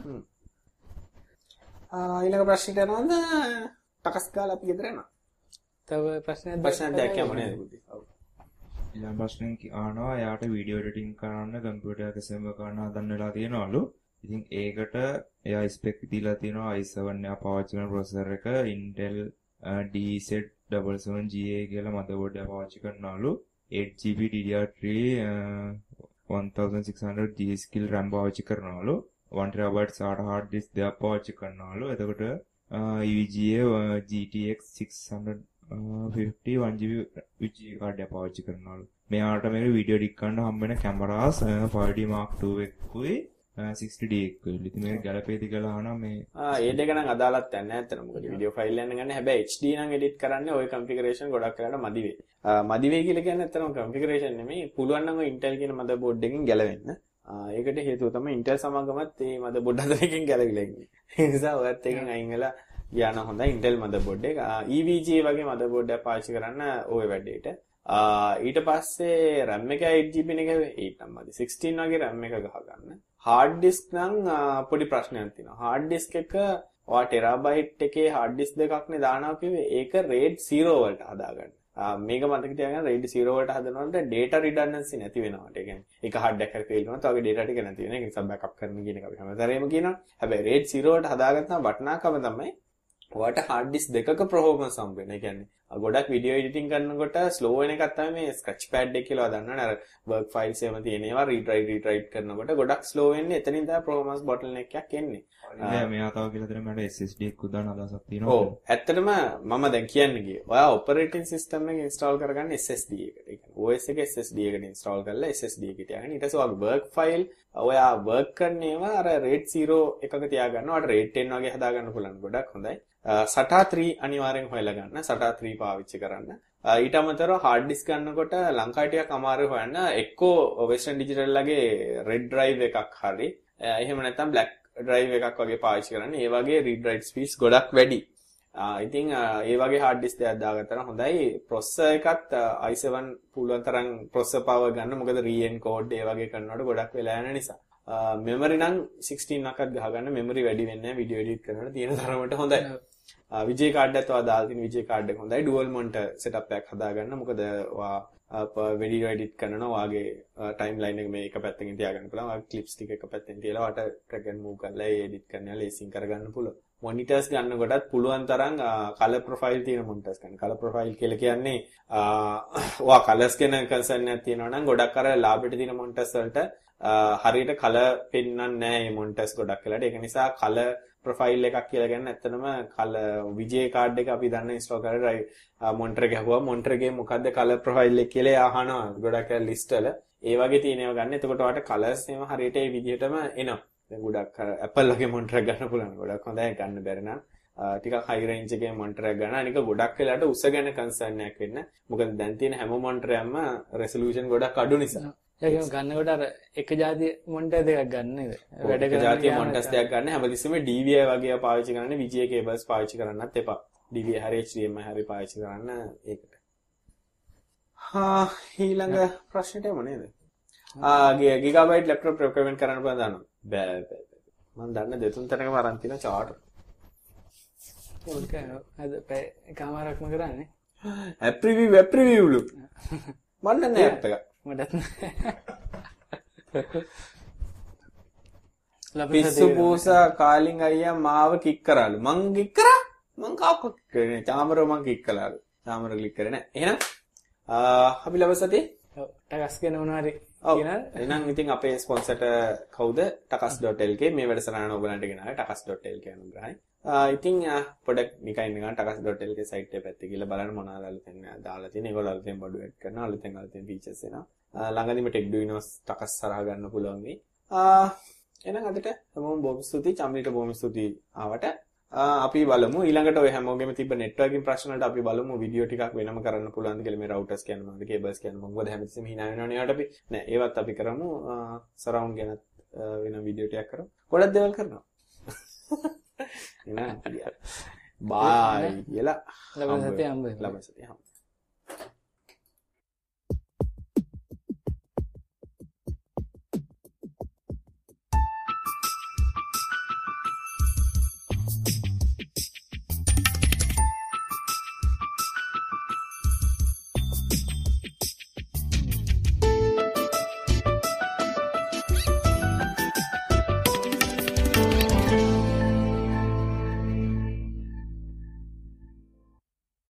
ආ ඊළඟ ප්‍රශ්නෙට යනවාද? ටකස් ගාලා අපි ගෙදර යනවා. තව ප්‍රශ්නයක් ප්‍රශ්නයක් දැක්කම නේද බුද්ධි? ඔව්. ඊළඟ ප්‍රශ්නෙන් අහනවා එයාට වීඩියෝ එඩිටින් කරන්න කම්පියුටර් එක සෙම්බර් කරන්න හදන්න වෙලා තියෙනවලු. ඉතින් ඒකට එයා ස්පෙක් දීලා තියෙනවා i seven එයා පාවිච්චි කරන ප්‍රොසෙසර් එක Intel D Z seven seven G A කියලා මදර්බෝඩ් එක පාවිච්චි කරනවලු. eight G B D D R three sixteen hundred G skill RAM පාවිච්චි කරනවලු. one terabyte SATA hard disk දෙකක් පාවිච්චි කරනවලු. එතකොට E V G A G T X six fifty one G B VGA card එක පාවිච්චි කරනවලු. මෙයාට මේ video edit කරන්න හම්බ වෙන cameras five D Mark two එකකුයි sixty D එකකුයි. ඉතින් මේක ගැලපෙයිද කියලා අහනවා මේ. ආ ඒ දෙක නම් අදාළත් නැහැ ඇත්තට. මොකද වීඩියෝ ෆයිල් එකක් ගන්න හැබැයි H D නම් එඩිට් කරන්නේ ওই කන්ෆිගරේෂන් ගොඩක් කරලා මදි වෙයි. මදි වෙයි කියලා කියන්නේ ඇත්තටම කන්ෆිගරේෂන් නෙමෙයි. පුළුවන් නම් ඔය Intel කියන මදර්බෝඩ් එකකින් ගැලවෙන්න. ඒකට හේතුව තමයි Intel සමගමත් මේ මදර්බෝඩ් හතරකින් ගැලවිලා ඉන්නේ. ඒ නිසා ඔයත් එකෙන් අයින් වෙලා ගියා නම් හොඳයි Intel මදර්බෝඩ් එක. E V G A වගේ මදර්බෝඩ් එකක් පාවිච්චි කරන්න ওই වැඩේට. ඊට පස්සේ RAM එක eight G B එක eight නම් මදි. sixteen වගේ RAM එක ගහ ගන්න. hard disk නම් පොඩි ප්‍රශ්නයක් තියෙනවා. hard disk එක ඔයා terabyte එකේ hard disk දෙකක් නේ දානවා කිව්වේ. ඒක RAID zero වලට හදාගන්න. මේක මතක තියාගන්න RAID zero වලට හදනකොට data redundancy නැති වෙනවාට. ඒ කියන්නේ එක hard disk එකක් fail වුණොත් ඔයගේ data ටික නැති වෙන. ඒක නිසා backup කරන්න කියන එක අපි හැමදාම කියනවා. හැබැයි RAID zero වලට හදාගත්තාම වටිනාකම තමයි ඔයාට hard disk දෙකක performance හම්බ වෙන. ඒ කියන්නේ ගොඩක් video editing කරනකොට slow වෙන එකක් තමයි මේ scratch pad එක කියලා දන්නවනේ. අර work files එහෙම තියෙන ඒවා retry retry කරනකොට ගොඩක් slow වෙන්නේ. එතනින් තමයි performance bottleneck එකක් එන්නේ. නෑ මෙයා තව කියලා දෙන මට S S D එකක් උදාන අදහසක් තියෙනවා. ඔව්. ඇත්තටම මම දැන් කියන්නේ ගියේ. ඔයා operating system එක install කරගන්න S S D එකට. ඒ කියන්නේ O S එක S S D එකට install කරලා S S D එක තියාගන්න. ඊට පස්සේ ඔයාගේ work file ඔයා work කරන ඒවා අර RAID zero එකක තියාගන්න. ඔයාට RAID ten වගේ හදාගන්න පුළුවන්. ගොඩක් හොඳයි. SATA three අනිවාර්යෙන් හොයලා ගන්න. SATA three පාවිච්චි කරන්න. ඊට අමතරව hard disk ගන්නකොට ලංකාවේ ටිකක් අමාරු හොයන්න. එක්කෝ Western Digital ලගේ red drive එකක් හරි. එහෙම නැත්නම් black drive එකක් වගේ පාවිච්චි කරන්න. ඒ වගේ read write speeds ගොඩක් වැඩි. ඉතින් ඒ වගේ hard disk දෙකක් දාගත්තා නම් හොඳයි. processor එකත් i seven පුළුවන් තරම් processor power ගන්න. මොකද re-encode ඒ වගේ කරනකොට ගොඩක් වෙලා යන නිසා. memory නම් sixteen එකක් ගහගන්න. memory වැඩි වෙන්නේ නැහැ. video edit කරනකොට තියෙන තරමට හොඳයි. විජේ කාඩ් එකත් ඔයා දාලා තියෙන විජේ කාඩ් එක හොඳයි. dual monitor setup එකක් හදාගන්න. මොකද ඔයා video edit කරනවා ඔයාගේ timeline එක මේ එක පැත්තකින් තියාගන්න පුළුවන්. ඔයාගේ clips ටික එක පැත්තෙන් තියලා ඔයාට drag and move කරලා ඒ edit කරනවා ලේසියෙන් කරගන්න පුළුවන්. monitors ගන්නකොටත් පුළුවන් තරම් color profile තියෙන monitors ගන්න. color profile කියලා කියන්නේ ඔයා colors ගැන concern එකක් තියෙනවා නම් ගොඩක් අර ලාභෙට තියෙන monitors වලට හරියට color පෙන්වන්නේ නැහැ මේ monitors ගොඩක් වෙලාට. ඒක නිසා color profile එකක් කියලා ගන්න ඇත්තටම color විජේ කාඩ් එක අපි දන්න install කරලා monitor එක ගහුවා monitor එකේ මොකද්ද color profile එක කියලා අහනවා ගොඩක් list වල. ඒ වගේ තියෙන ඒවා ගන්න. එතකොට ඔයාලට colors එහෙම හරියට ඒ විදිහටම එනවා. දැන් ගොඩක් Apple වගේ monitor එකක් ගන්න පුළුවන්. ගොඩක් හොඳයි ගන්න බැරි නම් ටිකක් high range එකේ monitor එකක් ගන්න. අනික ගොඩක් වෙලාට උස ගැන concern එකක් වෙන්න. මොකද දැන් තියෙන හැම monitor එකක්ම resolution ගොඩක් අඩු නිසා. ඒක ගන්නකොට අර එක જાතිය මොනිටර් දෙකක් ගන්න නේද? වැඩ කරන જાතිය මොනිටර්ස් දෙකක් ගන්න. හැමතිස්සෙම D V I වගේ පාවිච්චි කරන්න V G A cables පාවිච්චි කරන්නත් එපා. D V I හරි H D M I හරි පාවිච්චි කරන්න ඒකට. හා ඊළඟ ප්‍රශ්නෙට යමු නේද? ආ ගිගාබයිට් ලැප්ටොප් ප්‍රොකියුර්මන්ට් කරන්න පුළුවන් දන්නවද? බෑ බෑ. මම දන්න දෙතුන් තැනකම අරන් තියෙන charter. ඒක අද පැය එකමාරක්ම කරන්නේ. app review app review ලු. මම දන්නේ app එක. මටත් පිස්සු පූසා කාලින් අයියා මාව කික් කරාලු. මං කික් කරා? මං කාක්ක කික් කරේ නෑ. චාමරව මං කික් කළාලු. චාමර ක්ලික් කරේ නෑ. එහෙනම් අපි ලබසතේ ඔව් ටකස් කියන මොනවාරි කියන එහෙනම් ඉතින් අපේ ස්පොන්සර්ට කවුද? takas dot l k මේ වැඩසටහන ඔයගලන්ට ගෙනාවේ takas dot l k අනුග්‍රහයි. ඉතින් පොඩක් නිකන් නිකන් takas dot l k site එක පැත්තේ ගිහලා බලන්න මොනවද අලුතෙන් දාලා තියෙන්නේ. ඒගොල්ලෝ අලුතෙන් බඩු ඇඩ් කරනවා. අලුතෙන් අලුතෙන් features එනවා. ළඟදීම Techduinos takas සරහා ගන්න පුළුවන් වෙයි. එහෙනම් අදට හැමෝම බොහොම ස්තුතියි. චම්මිට බොහොම ස්තුතියි ආවට. අපි බලමු ඊළඟට ඔය හැමෝගෙම තිබ්බ networking ප්‍රශ්න වලට අපි බලමු වීඩියෝ ටිකක් වෙනම කරන්න පුළුවන්ද කියලා. මේ routers කියන්නේ මොනවද, cables කියන්නේ මොනවද, මොකද හැමතිස්සෙම hina වෙනවනේ ඒවට අපි. නෑ ඒවත් අපි කරමු. surround ගැන වෙන වීඩියෝ ටිකක් කරමු. ගොඩක් දේවල් කරනවා. එහෙනම් බායි කියලා ලබන සතියේ හම්බ වෙමු. ලබන සතියේ හම්බ